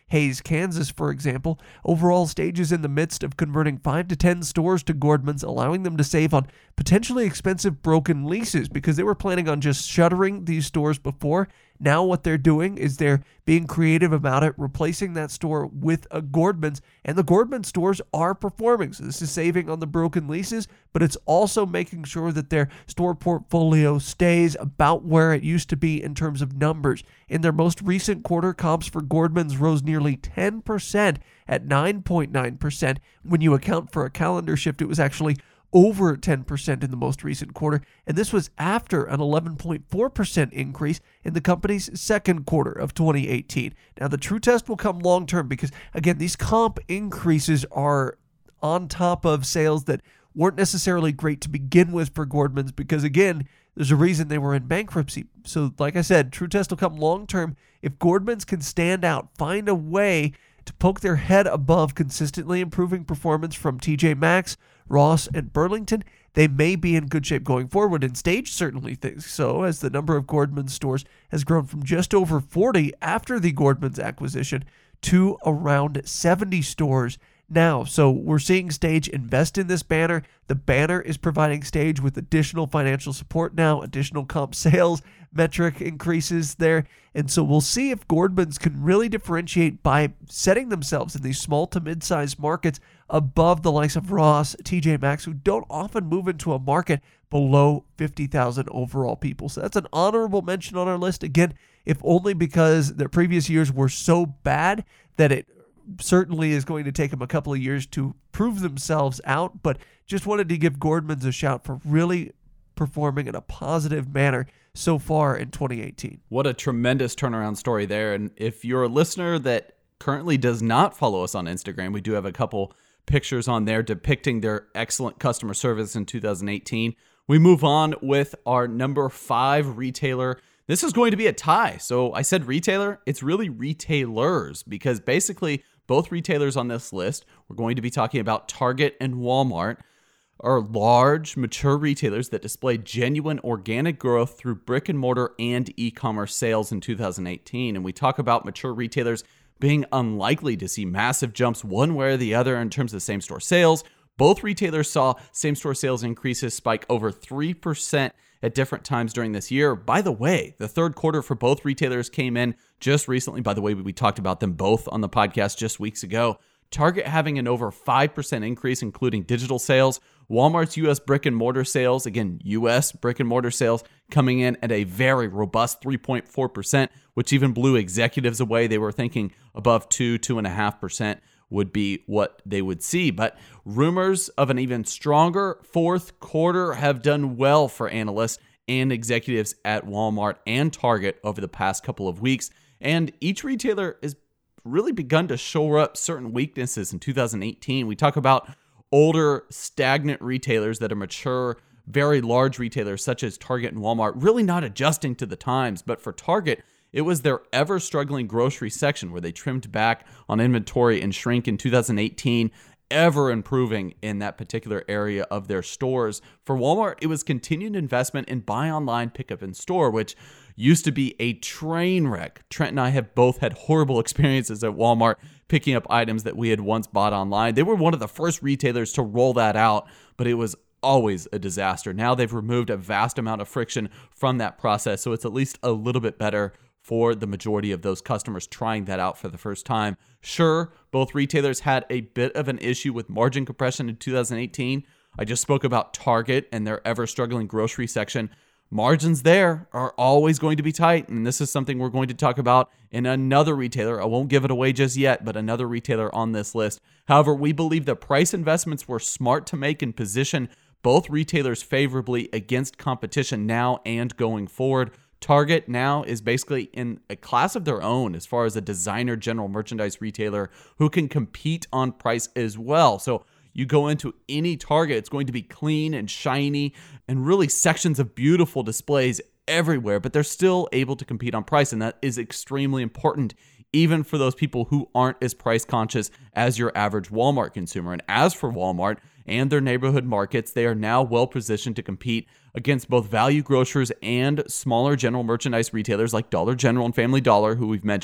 Speaker 2: Hays, Kansas, for example. Overall, Stage is in the midst of converting five to ten stores to Gordman's, allowing them to save on potentially expensive broken leases because they were planning on just shuttering these stores before. Now what they're doing is they're being creative about it, replacing that store with a Gordman's, and the Gordman stores are performing. So this is saving on the broken leases, but it's also making sure that their store portfolio stays about where it used to be in terms of numbers. In their most recent quarter, comps for Gordman's rose nearly ten percent at nine point nine percent. When you account for a calendar shift, it was actually over ten percent in the most recent quarter, and this was after an eleven point four percent increase in the company's second quarter of twenty eighteen. Now, the true test will come long term because, again, these comp increases are on top of sales that weren't necessarily great to begin with for Gordman's because, again, there's a reason they were in bankruptcy. So, like I said, true test will come long term. If Gordman's can stand out, find a way to poke their head above consistently improving performance from T J Maxx, Ross, and Burlington, they may be in good shape going forward, and Stage certainly thinks so, as the number of Gordman's stores has grown from just over forty after the Gordman's acquisition to around seventy stores now. So we're seeing Stage invest in this banner. The banner is providing Stage with additional financial support now, additional comp sales metric increases there. And so we'll see if Gordman's can really differentiate by setting themselves in these small to mid-sized markets above the likes of Ross, T J Maxx, who don't often move into a market below fifty thousand overall people. So that's an honorable mention on our list. Again, if only because their previous years were so bad that it certainly is going to take them a couple of years to prove themselves out, but just wanted to give Gordman's a shout for really performing in a positive manner so far in twenty eighteen.
Speaker 3: What a tremendous turnaround story there. And if you're a listener that currently does not follow us on Instagram, we do have a couple pictures on there depicting their excellent customer service in two thousand eighteen. We move on with our number five retailer. This is going to be a tie. So I said retailer, it's really retailers, because basically both retailers on this list, we're going to be talking about Target and Walmart, are large, mature retailers that displayed genuine organic growth through brick and mortar and e-commerce sales in two thousand eighteen. And we talk about mature retailers being unlikely to see massive jumps one way or the other in terms of same-store sales. Both retailers saw same-store sales increases spike over three percent at different times during this year. By the way, the third quarter for both retailers came in just recently. By the way, we talked about them both on the podcast just weeks ago. Target having an over five percent increase, including digital sales. Walmart's U S brick and mortar sales, again, U S brick and mortar sales, coming in at a very robust three point four percent, which even blew executives away. They were thinking above two, two point five percent would be what they would see. But rumors of an even stronger fourth quarter have done well for analysts and executives at Walmart and Target over the past couple of weeks. And each retailer has really begun to shore up certain weaknesses in two thousand eighteen. We talk about older, stagnant retailers that are mature, very large retailers such as Target and Walmart, really not adjusting to the times. But for Target, it was their ever-struggling grocery section where they trimmed back on inventory and shrink in two thousand eighteen, ever improving in that particular area of their stores. For Walmart, it was continued investment in buy online, pick up in store, which used to be a train wreck. Trent and I have both had horrible experiences at Walmart picking up items that we had once bought online. They were one of the first retailers to roll that out, but it was always a disaster. Now they've removed a vast amount of friction from that process, so it's at least a little bit better for the majority of those customers trying that out for the first time. Sure, both retailers had a bit of an issue with margin compression in two thousand eighteen. I just spoke about Target and their ever-struggling grocery section. Margins there are always going to be tight, and this is something we're going to talk about in another retailer. I won't give it away just yet, but another retailer on this list. However, we believe the price investments were smart to make and position both retailers favorably against competition now and going forward. Target now is basically in a class of their own as far as a designer general merchandise retailer who can compete on price as well. So you go into any Target, it's going to be clean and shiny and really sections of beautiful displays everywhere, but they're still able to compete on price. And that is extremely important, even for those people who aren't as price conscious as your average Walmart consumer. And as for Walmart and their neighborhood markets, they are now well positioned to compete against both value grocers and smaller general merchandise retailers like Dollar General and Family Dollar, who we've mentioned.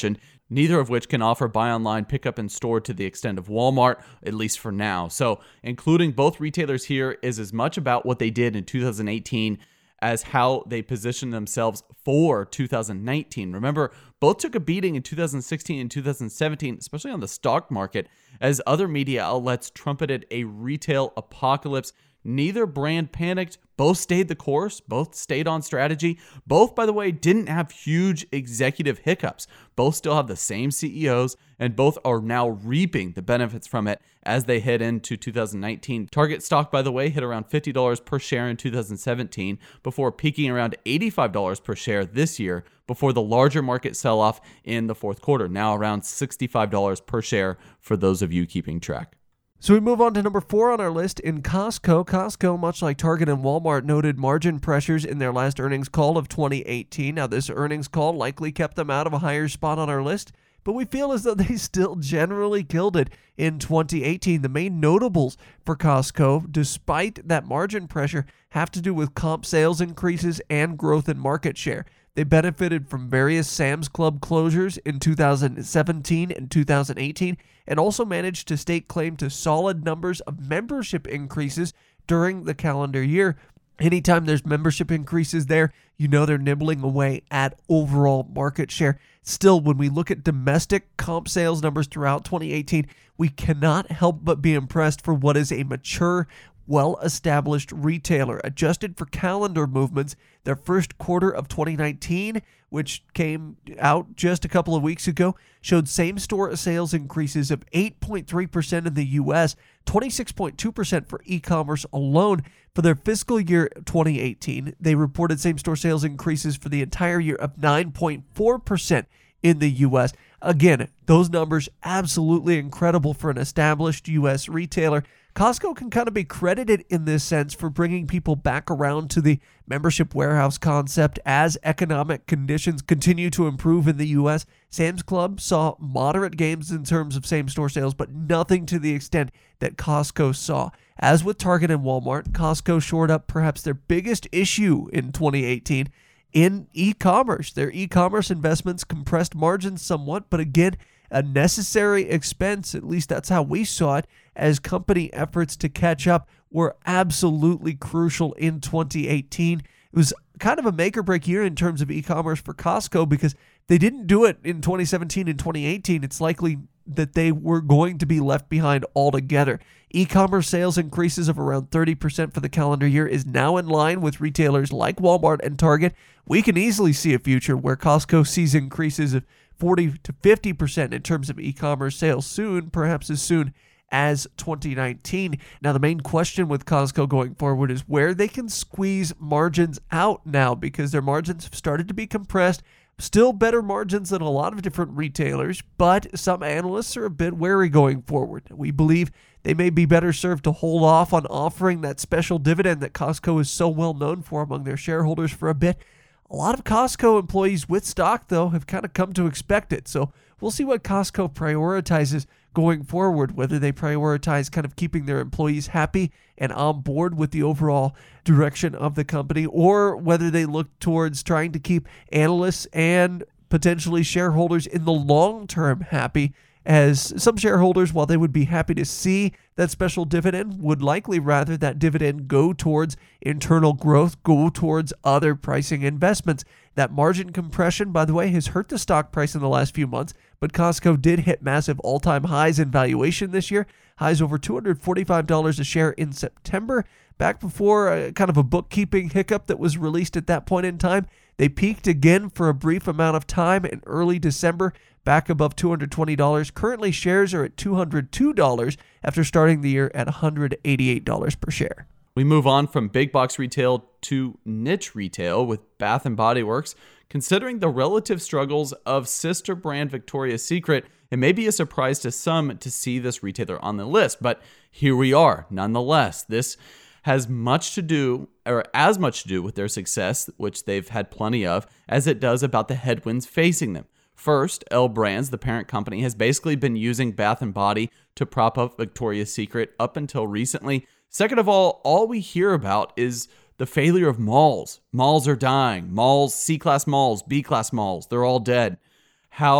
Speaker 3: neither of which can offer buy online, pick up in store to the extent of Walmart, at least for now. So including both retailers here is as much about what they did in two thousand eighteen as how they position themselves for two thousand nineteen. Remember, both took a beating in two thousand sixteen and two thousand seventeen, especially on the stock market, as other media outlets trumpeted a retail apocalypse. Neither brand panicked. Both stayed the course. Both stayed on strategy. Both, by the way, didn't have huge executive hiccups. Both still have the same C E Os, and both are now reaping the benefits from it as they head into two thousand nineteen. Target stock, by the way, hit around fifty dollars per share in two thousand seventeen before peaking around eighty-five dollars per share this year before the larger market sell-off in the fourth quarter, now around sixty-five dollars per share for those of you keeping track.
Speaker 2: So we move on to number four on our list in Costco. Costco, much like Target and Walmart, noted margin pressures in their last earnings call of twenty eighteen. Now, this earnings call likely kept them out of a higher spot on our list, but we feel as though they still generally killed it in twenty eighteen. The main notables for Costco, despite that margin pressure, have to do with comp sales increases and growth in market share. They benefited from various Sam's Club closures in two thousand seventeen and two thousand eighteen, and also managed to stake claim to solid numbers of membership increases during the calendar year. Anytime there's membership increases there, you know they're nibbling away at overall market share. Still, when we look at domestic comp sales numbers throughout twenty eighteen, we cannot help but be impressed for what is a mature, well-established retailer. Adjusted for calendar movements, their first quarter of twenty nineteen, which came out just a couple of weeks ago, showed same-store sales increases of eight point three percent in the U S, twenty-six point two percent for e-commerce alone. For their fiscal year twenty eighteen, they reported same-store sales increases for the entire year of nine point four percent in the U S. Again, those numbers absolutely incredible for an established U S retailer. Costco can kind of be credited in this sense for bringing people back around to the membership warehouse concept as economic conditions continue to improve in the U S. Sam's Club saw moderate gains in terms of same-store sales, but nothing to the extent that Costco saw. As with Target and Walmart, Costco shored up perhaps their biggest issue in twenty eighteen in e-commerce. Their e-commerce investments compressed margins somewhat, but again, a necessary expense, at least that's how we saw it, as company efforts to catch up were absolutely crucial in twenty eighteen. It was kind of a make or break year in terms of e-commerce for Costco because they didn't do it in twenty seventeen and twenty eighteen. It's likely that they were going to be left behind altogether. E-commerce sales increases of around thirty percent for the calendar year is now in line with retailers like Walmart and Target. We can easily see a future where Costco sees increases of forty to fifty percent in terms of e-commerce sales soon, perhaps as soon as twenty nineteen. Now, the main question with Costco going forward is where they can squeeze margins out now, because their margins have started to be compressed. Still better margins than a lot of different retailers, but some analysts are a bit wary going forward. We believe they may be better served to hold off on offering that special dividend that Costco is so well known for among their shareholders for a bit. A lot of Costco employees with stock, though, have kind of come to expect it. So we'll see what Costco prioritizes going forward, whether they prioritize kind of keeping their employees happy and on board with the overall direction of the company, or whether they look towards trying to keep analysts and potentially shareholders in the long term happy, as some shareholders, while they would be happy to see that special dividend, would likely rather that dividend go towards internal growth, go towards other pricing investments. That margin compression, by the way, has hurt the stock price in the last few months, but Costco did hit massive all-time highs in valuation this year, highs over two hundred forty-five dollars a share in September. Back before a, kind of a bookkeeping hiccup that was released at that point in time, they peaked again for a brief amount of time in early December, back above two hundred twenty dollars. Currently, shares are at two hundred two dollars after starting the year at one hundred eighty-eight dollars per share.
Speaker 3: We move on from big box retail to niche retail with Bath and Body Works. Considering the relative struggles of sister brand Victoria's Secret, it may be a surprise to some to see this retailer on the list, but here we are nonetheless. This has much to do, or as much to do with their success, which they've had plenty of, as it does about the headwinds facing them. First, L Brands, the parent company, has basically been using Bath and Body to prop up Victoria's Secret up until recently. Second of all, all we hear about is the failure of malls. Malls are dying. Malls, C-class malls, B-class malls, they're all dead. How they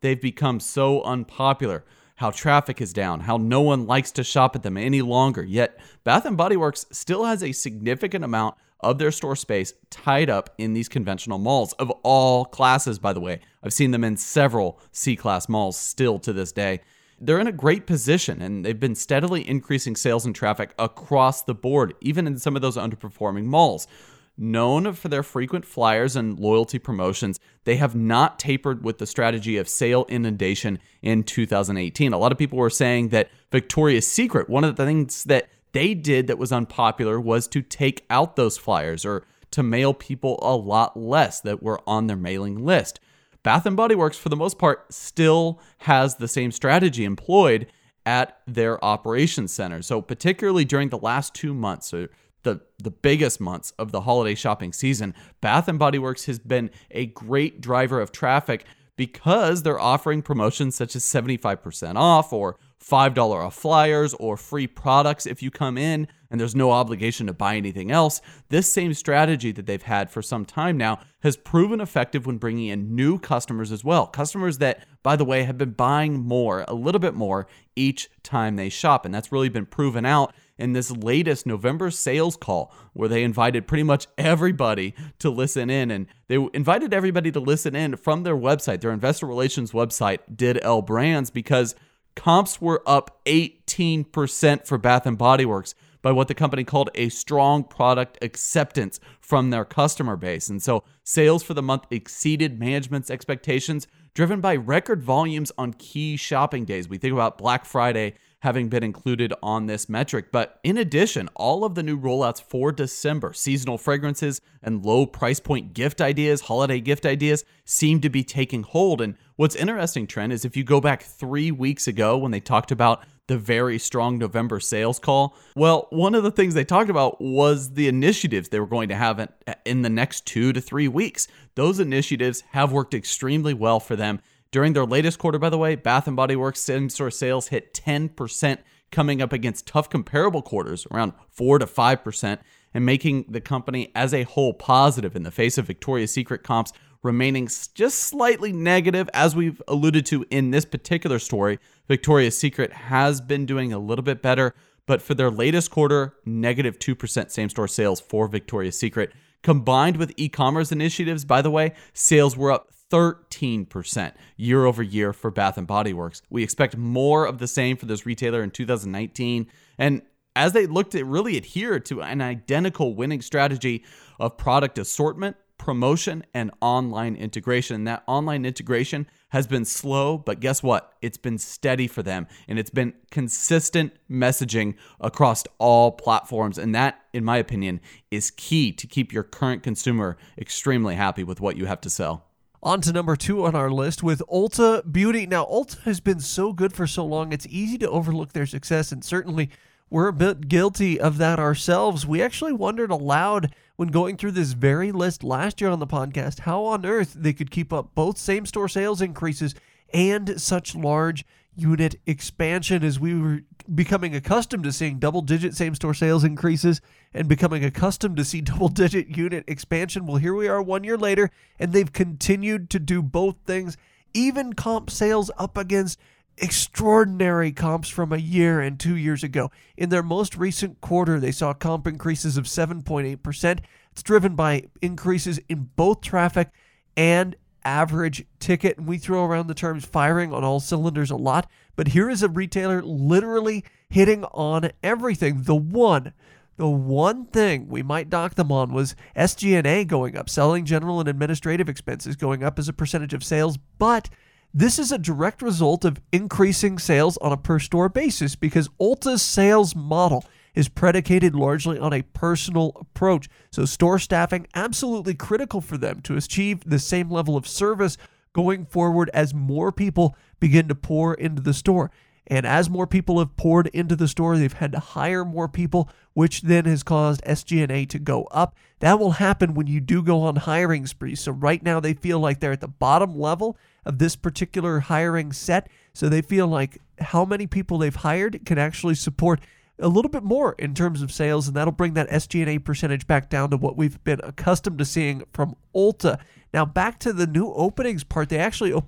Speaker 3: they've become so unpopular, how traffic is down, how no one likes to shop at them any longer. Yet Bath and Body Works still has a significant amount of their store space tied up in these conventional malls of all classes, by the way. I've seen them in several C-class malls still to this day. They're in a great position, and they've been steadily increasing sales and traffic across the board, even in some of those underperforming malls. Known for their frequent flyers and loyalty promotions, they have not tapered with the strategy of sale inundation in two thousand eighteen. A lot of people were saying that Victoria's Secret, one of the things that they did that was unpopular was to take out those flyers or to mail people a lot less that were on their mailing list. Bath and Body Works, for the most part, still has the same strategy employed at their operations center. So particularly during the last two months, or the, the biggest months of the holiday shopping season, Bath and Body Works has been a great driver of traffic because they're offering promotions such as seventy-five percent off or five dollars off flyers or free products if you come in and there's no obligation to buy anything else. This same strategy that they've had for some time now has proven effective when bringing in new customers as well. Customers that, by the way, have been buying more, a little bit more each time they shop. And that's really been proven out in this latest November sales call where they invited pretty much everybody to listen in. And they invited everybody to listen in from their website, their investor relations website, Did L Brands, because comps were up eighteen percent for Bath and Body Works by what the company called a strong product acceptance from their customer base. And so sales for the month exceeded management's expectations, driven by record volumes on key shopping days. We think about Black Friday having been included on this metric. But in addition, all of the new rollouts for December, seasonal fragrances and low price point gift ideas, holiday gift ideas, seem to be taking hold. And what's interesting, Trent, is if you go back three weeks ago when they talked about the very strong November sales call, well, one of the things they talked about was the initiatives they were going to have in the next two to three weeks. Those initiatives have worked extremely well for them. During their latest quarter, by the way, Bath and Body Works same-store sales hit ten percent, coming up against tough comparable quarters, around four to five percent, and making the company as a whole positive in the face of Victoria's Secret comps remaining just slightly negative. As we've alluded to in this particular story, Victoria's Secret has been doing a little bit better, but for their latest quarter, negative two percent same-store sales for Victoria's Secret. Combined with e-commerce initiatives, by the way, sales were up thirteen percent year over year for Bath and Body Works. We expect more of the same for this retailer in two thousand nineteen. And as they look to really adhere to an identical winning strategy of product assortment, promotion, and online integration. That online integration has been slow, but guess what? It's been steady for them, and it's been consistent messaging across all platforms. And that, in my opinion, is key to keep your current consumer extremely happy with what you have to sell.
Speaker 2: On to number two on our list with Ulta Beauty. Now, Ulta has been so good for so long, it's easy to overlook their success, and certainly we're a bit guilty of that ourselves. We actually wondered aloud when going through this very list last year on the podcast how on earth they could keep up both same-store sales increases and such large unit expansion, as we were becoming accustomed to seeing double-digit same-store sales increases and becoming accustomed to see double-digit unit expansion. Well, here we are one year later, and they've continued to do both things, even comp sales up against extraordinary comps from a year and two years ago. In their most recent quarter, they saw comp increases of seven point eight percent. It's driven by increases in both traffic and average ticket. And we throw around the terms firing on all cylinders a lot, but here is a retailer literally hitting on everything. The one, the one thing we might dock them on was S G and A going up, selling, general, and administrative expenses going up as a percentage of sales, but this is a direct result of increasing sales on a per-store basis because Ulta's sales model is predicated largely on a personal approach. So store staffing, absolutely critical for them to achieve the same level of service going forward as more people begin to pour into the store. And as more people have poured into the store, they've had to hire more people, which then has caused S G and A to go up. That will happen when you do go on hiring sprees. So right now they feel like they're at the bottom level of this particular hiring set. So they feel like how many people they've hired can actually support a little bit more in terms of sales, and that'll bring that S G and A percentage back down to what we've been accustomed to seeing from Ulta. Now back to the new openings part, they actually opened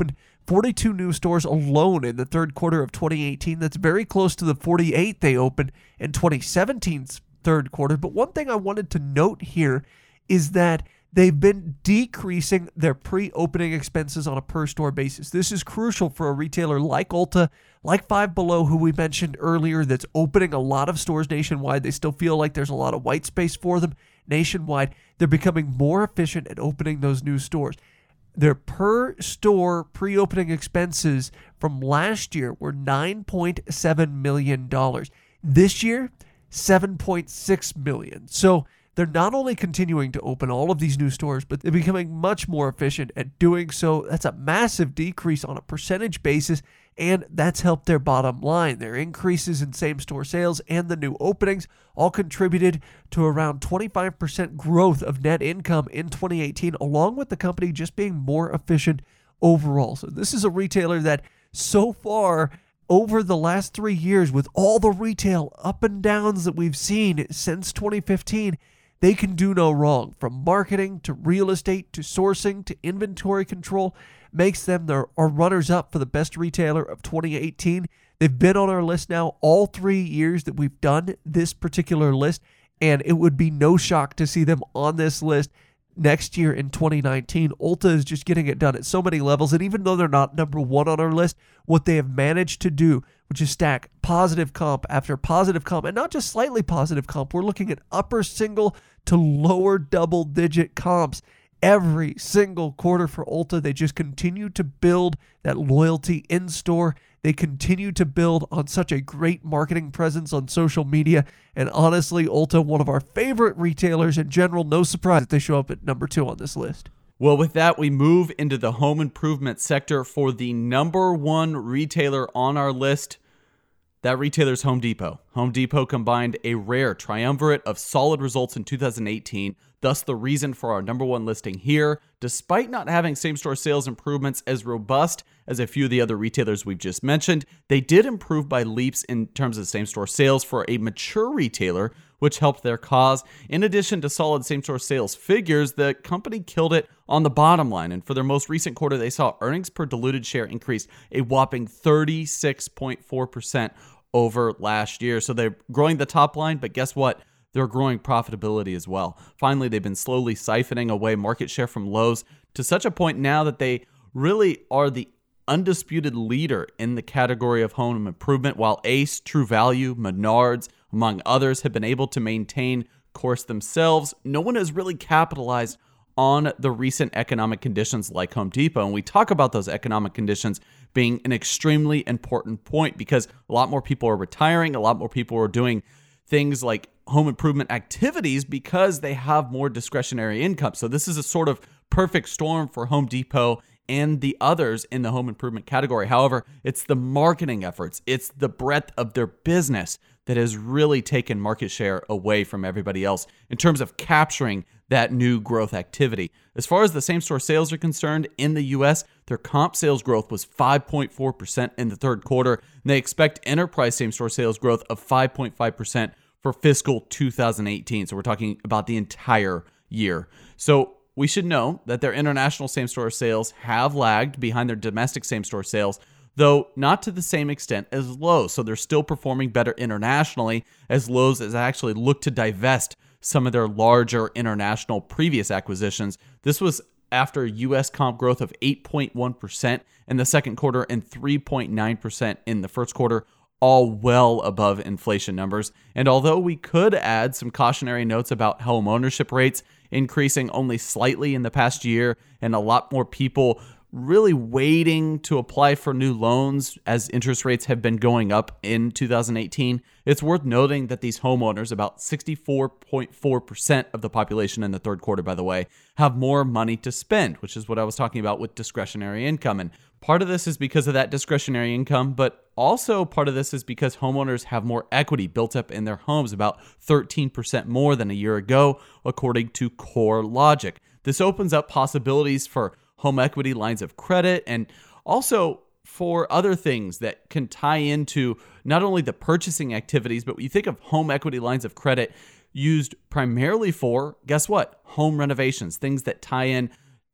Speaker 2: forty-two new stores alone in the third quarter of twenty eighteen. That's very close to the forty-eight they opened in twenty seventeen's third quarter. But one thing I wanted to note here is that they've been decreasing their pre-opening expenses on a per-store basis. This is crucial for a retailer like Ulta, like Five Below, who we mentioned earlier, that's opening a lot of stores nationwide. They still feel like there's a lot of white space for them nationwide. They're becoming more efficient at opening those new stores. Their per-store pre-opening expenses from last year were nine point seven million dollars. This year, seven point six million dollars. So they're not only continuing to open all of these new stores, but they're becoming much more efficient at doing so. That's a massive decrease on a percentage basis, and that's helped their bottom line. Their increases in same-store sales and the new openings all contributed to around twenty-five percent growth of net income in twenty eighteen, along with the company just being more efficient overall. So this is a retailer that so far over the last three years, with all the retail up and downs that we've seen since twenty fifteen, they can do no wrong. From marketing to real estate to sourcing to inventory control, makes them their our runners-up for the best retailer of twenty eighteen. They've been on our list now all three years that we've done this particular list, and it would be no shock to see them on this list next year in twenty nineteen. Ulta is just getting it done at so many levels, and even though they're not number one on our list, what they have managed to do, which is stack positive comp after positive comp, and not just slightly positive comp, we're looking at upper single to lower double digit comps every single quarter for Ulta. They just continue to build that loyalty in store. They continue to build on such a great marketing presence on social media. And honestly, Ulta, one of our favorite retailers in general. No surprise that they show up at number two on this list.
Speaker 3: Well, with that, we move into the home improvement sector for the number one retailer on our list. That retailer's Home Depot. Home Depot combined a rare triumvirate of solid results in two thousand eighteen, thus the reason for our number one listing here. Despite not having same-store sales improvements as robust as a few of the other retailers we've just mentioned, they did improve by leaps in terms of same-store sales for a mature retailer, which helped their cause. In addition to solid same-store sales figures, the company killed it on the bottom line. And for their most recent quarter, they saw earnings per diluted share increase a whopping thirty-six point four percent over last year. So they're growing the top line, but guess what? They're growing profitability as well. Finally, they've been slowly siphoning away market share from Lowe's to such a point now that they really are the undisputed leader in the category of home improvement, while Ace, True Value, Menards, among others, have been able to maintain course themselves. No one has really capitalized on the recent economic conditions like Home Depot. And we talk about those economic conditions being an extremely important point because a lot more people are retiring, a lot more people are doing things like home improvement activities because they have more discretionary income. So this is a sort of perfect storm for Home Depot and the others in the home improvement category. However, it's the marketing efforts, it's the breadth of their business that has really taken market share away from everybody else in terms of capturing that new growth activity. As far as the same-store sales are concerned, in the U S, their comp sales growth was five point four percent in the third quarter, and they expect enterprise same-store sales growth of five point five percent for fiscal two thousand eighteen. So we're talking about the entire year. So we should know that their international same-store sales have lagged behind their domestic same-store sales, though not to the same extent as Lowe's. So they're still performing better internationally, as Lowe's has actually looked to divest some of their larger international previous acquisitions. This was after U S comp growth of eight point one percent in the second quarter and three point nine percent in the first quarter, all well above inflation numbers. And although we could add some cautionary notes about home ownership rates increasing only slightly in the past year and a lot more people really waiting to apply for new loans as interest rates have been going up in two thousand eighteen, it's worth noting that these homeowners, about sixty-four point four percent of the population in the third quarter, by the way, have more money to spend, which is what I was talking about with discretionary income. And part of this is because of that discretionary income, but also part of this is because homeowners have more equity built up in their homes, about thirteen percent more than a year ago, according to CoreLogic. This opens up possibilities for home equity lines of credit, and also for other things that can tie into not only the purchasing activities, but when you think of home equity lines of credit used primarily for, guess what? Home renovations, things that tie in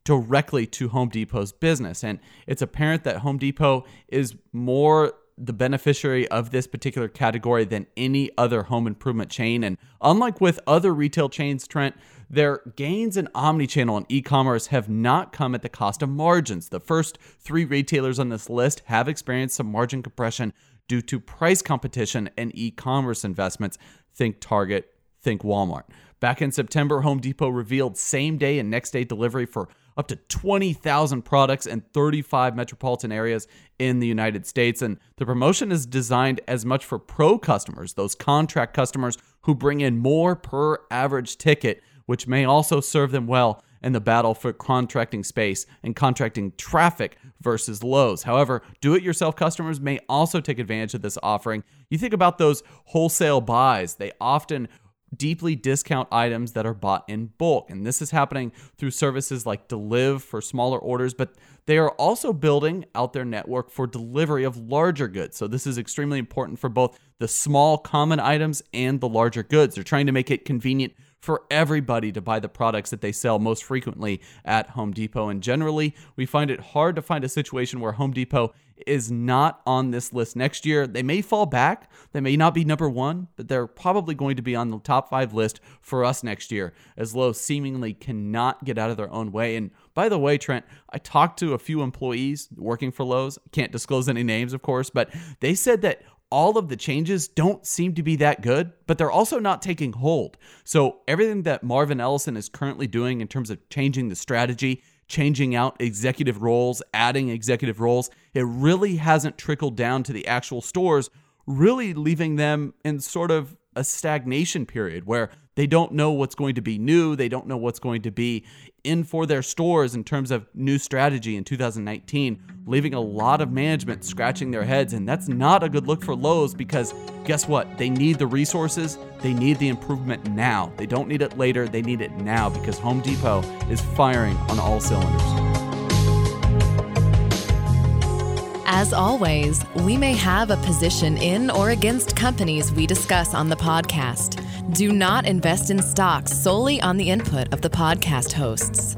Speaker 3: directly to Home Depot's business. And it's apparent that Home Depot is more the beneficiary of this particular category than any other home improvement chain. And unlike with other retail chains, Trent, their gains in omnichannel and e-commerce have not come at the cost of margins. The first three retailers on this list have experienced some margin compression due to price competition and e-commerce investments. Think Target, think Walmart. Back in September, Home Depot revealed same-day and next-day delivery for up to twenty thousand products in thirty-five metropolitan areas in the United States. And the promotion is designed as much for pro customers, those contract customers who bring in more per average ticket, which may also serve them well in the battle for contracting space and contracting traffic versus Lowe's. However, do-it-yourself customers may also take advantage of this offering. You think about those wholesale buys. They often deeply discount items that are bought in bulk. And this is happening through services like Deliv for smaller orders, but they are also building out their network for delivery of larger goods. So this is extremely important for both the small common items and the larger goods. They're trying to make it convenient for everybody to buy the products that they sell most frequently at Home Depot. And generally, we find it hard to find a situation where Home Depot is not on this list next year. They may fall back. They may not be number one, but they're probably going to be on the top five list for us next year, as Lowe's seemingly cannot get out of their own way. And by the way, Trent, I talked to a few employees working for Lowe's. Can't disclose any names, of course, but they said that all of the changes don't seem to be that good, but they're also not taking hold. So everything that Marvin Ellison is currently doing in terms of changing the strategy, changing out executive roles, adding executive roles, it really hasn't trickled down to the actual stores, really leaving them in sort of a stagnation period where they don't know what's going to be new. They don't know what's going to be in for their stores in terms of new strategy in two thousand nineteen, leaving a lot of management scratching their heads. And that's not a good look for Lowe's because guess what? They need the resources. They need the improvement now. They don't need it later. They need it now because Home Depot is firing on all cylinders.
Speaker 1: As always, we may have a position in or against companies we discuss on the podcast. Do not invest in stocks solely on the input of the podcast hosts.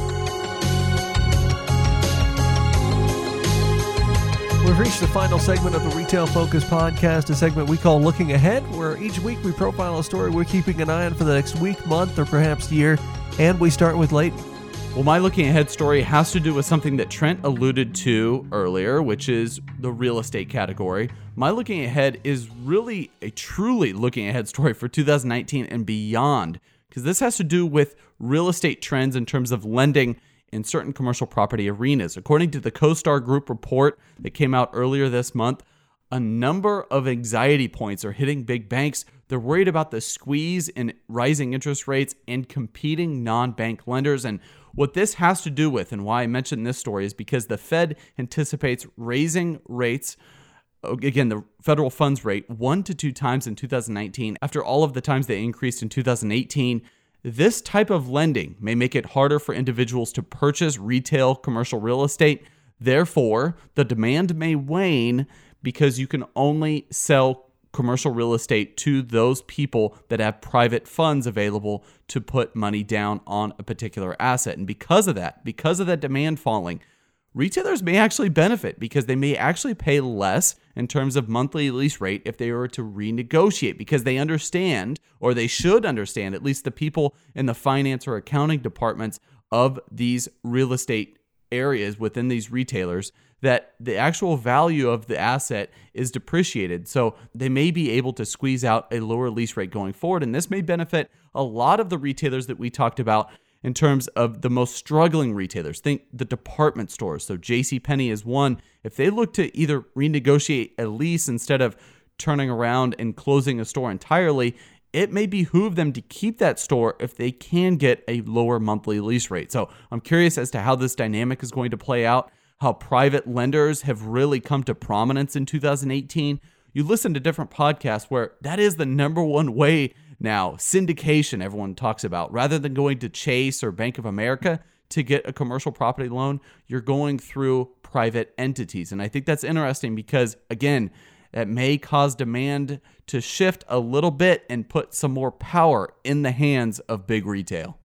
Speaker 2: We've reached the final segment of the Retail Focus podcast, a segment we call Looking Ahead, where each week we profile a story we're keeping an eye on for the next week, month, or perhaps year. And we start with Leighton.
Speaker 3: Well, my looking ahead story has to do with something that Trent alluded to earlier, which is the real estate category. My looking ahead is really a truly looking ahead story for two thousand nineteen and beyond, because this has to do with real estate trends in terms of lending in certain commercial property arenas. According to the CoStar Group report that came out earlier this month, a number of anxiety points are hitting big banks. They're worried about the squeeze in rising interest rates and competing non-bank lenders. And what this has to do with, and why I mentioned this story, is because the Fed anticipates raising rates, again, the federal funds rate, one to two times in two thousand nineteen, after all of the times they increased in two thousand eighteen. This type of lending may make it harder for individuals to purchase retail commercial real estate. Therefore, the demand may wane because you can only sell commercial real estate to those people that have private funds available to put money down on a particular asset. And because of that, because of that demand falling, retailers may actually benefit because they may actually pay less in terms of monthly lease rate if they were to renegotiate, because they understand, or they should understand, at least the people in the finance or accounting departments of these real estate areas within these retailers, that the actual value of the asset is depreciated. So they may be able to squeeze out a lower lease rate going forward. And this may benefit a lot of the retailers that we talked about in terms of the most struggling retailers. Think the department stores. So JCPenney is one. If they look to either renegotiate a lease instead of turning around and closing a store entirely, it may behoove them to keep that store if they can get a lower monthly lease rate. So I'm curious as to how this dynamic is going to play out, how private lenders have really come to prominence in two thousand eighteen. You listen to different podcasts where that is the number one way now, syndication everyone talks about. Rather than going to Chase or Bank of America to get a commercial property loan, you're going through private entities. And I think that's interesting because, again, that may cause demand to shift a little bit and put some more power in the hands of big retail.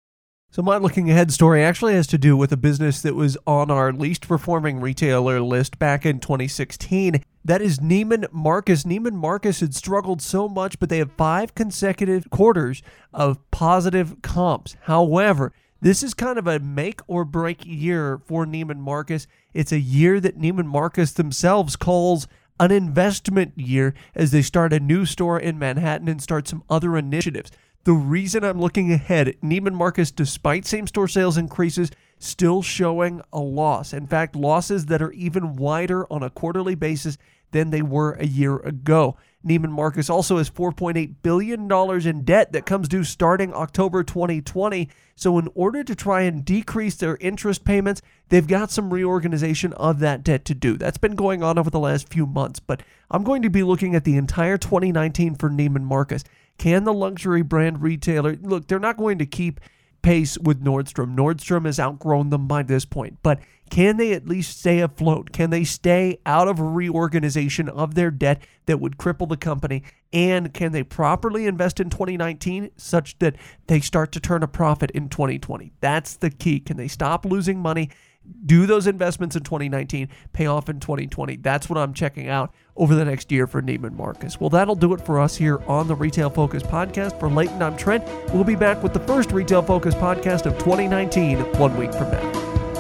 Speaker 2: So my looking ahead story actually has to do with a business that was on our least performing retailer list back in twenty sixteen. That is Neiman Marcus. Neiman Marcus had struggled so much, but they have five consecutive quarters of positive comps. However, this is kind of a make or break year for Neiman Marcus. It's a year that Neiman Marcus themselves calls an investment year as they start a new store in Manhattan and start some other initiatives. The reason I'm looking ahead, Neiman Marcus, despite same-store sales increases, still showing a loss. In fact, losses that are even wider on a quarterly basis than they were a year ago. Neiman Marcus also has four point eight billion dollars in debt that comes due starting October twenty twenty. So in order to try and decrease their interest payments, they've got some reorganization of that debt to do. That's been going on over the last few months, but I'm going to be looking at the entire twenty nineteen for Neiman Marcus. Can the luxury brand retailer, look, they're not going to keep pace with Nordstrom. Nordstrom has outgrown them by this point, but can they at least stay afloat? Can they stay out of a reorganization of their debt that would cripple the company? And can they properly invest in twenty nineteen such that they start to turn a profit in twenty twenty? That's the key. Can they stop losing money? Do those investments in twenty nineteen, pay off in twenty twenty. That's what I'm checking out over the next year for Neiman Marcus. Well, that'll do it for us here on the Retail Focus Podcast. For Leighton, I'm Trent. We'll be back with the first Retail Focus Podcast of twenty nineteen one week from now.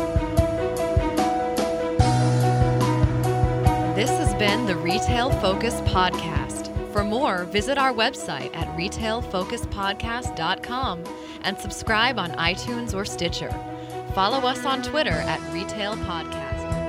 Speaker 1: This has been the Retail Focus Podcast. For more, visit our website at retail focus podcast dot com and subscribe on iTunes or Stitcher. Follow us on Twitter at Retail Podcast.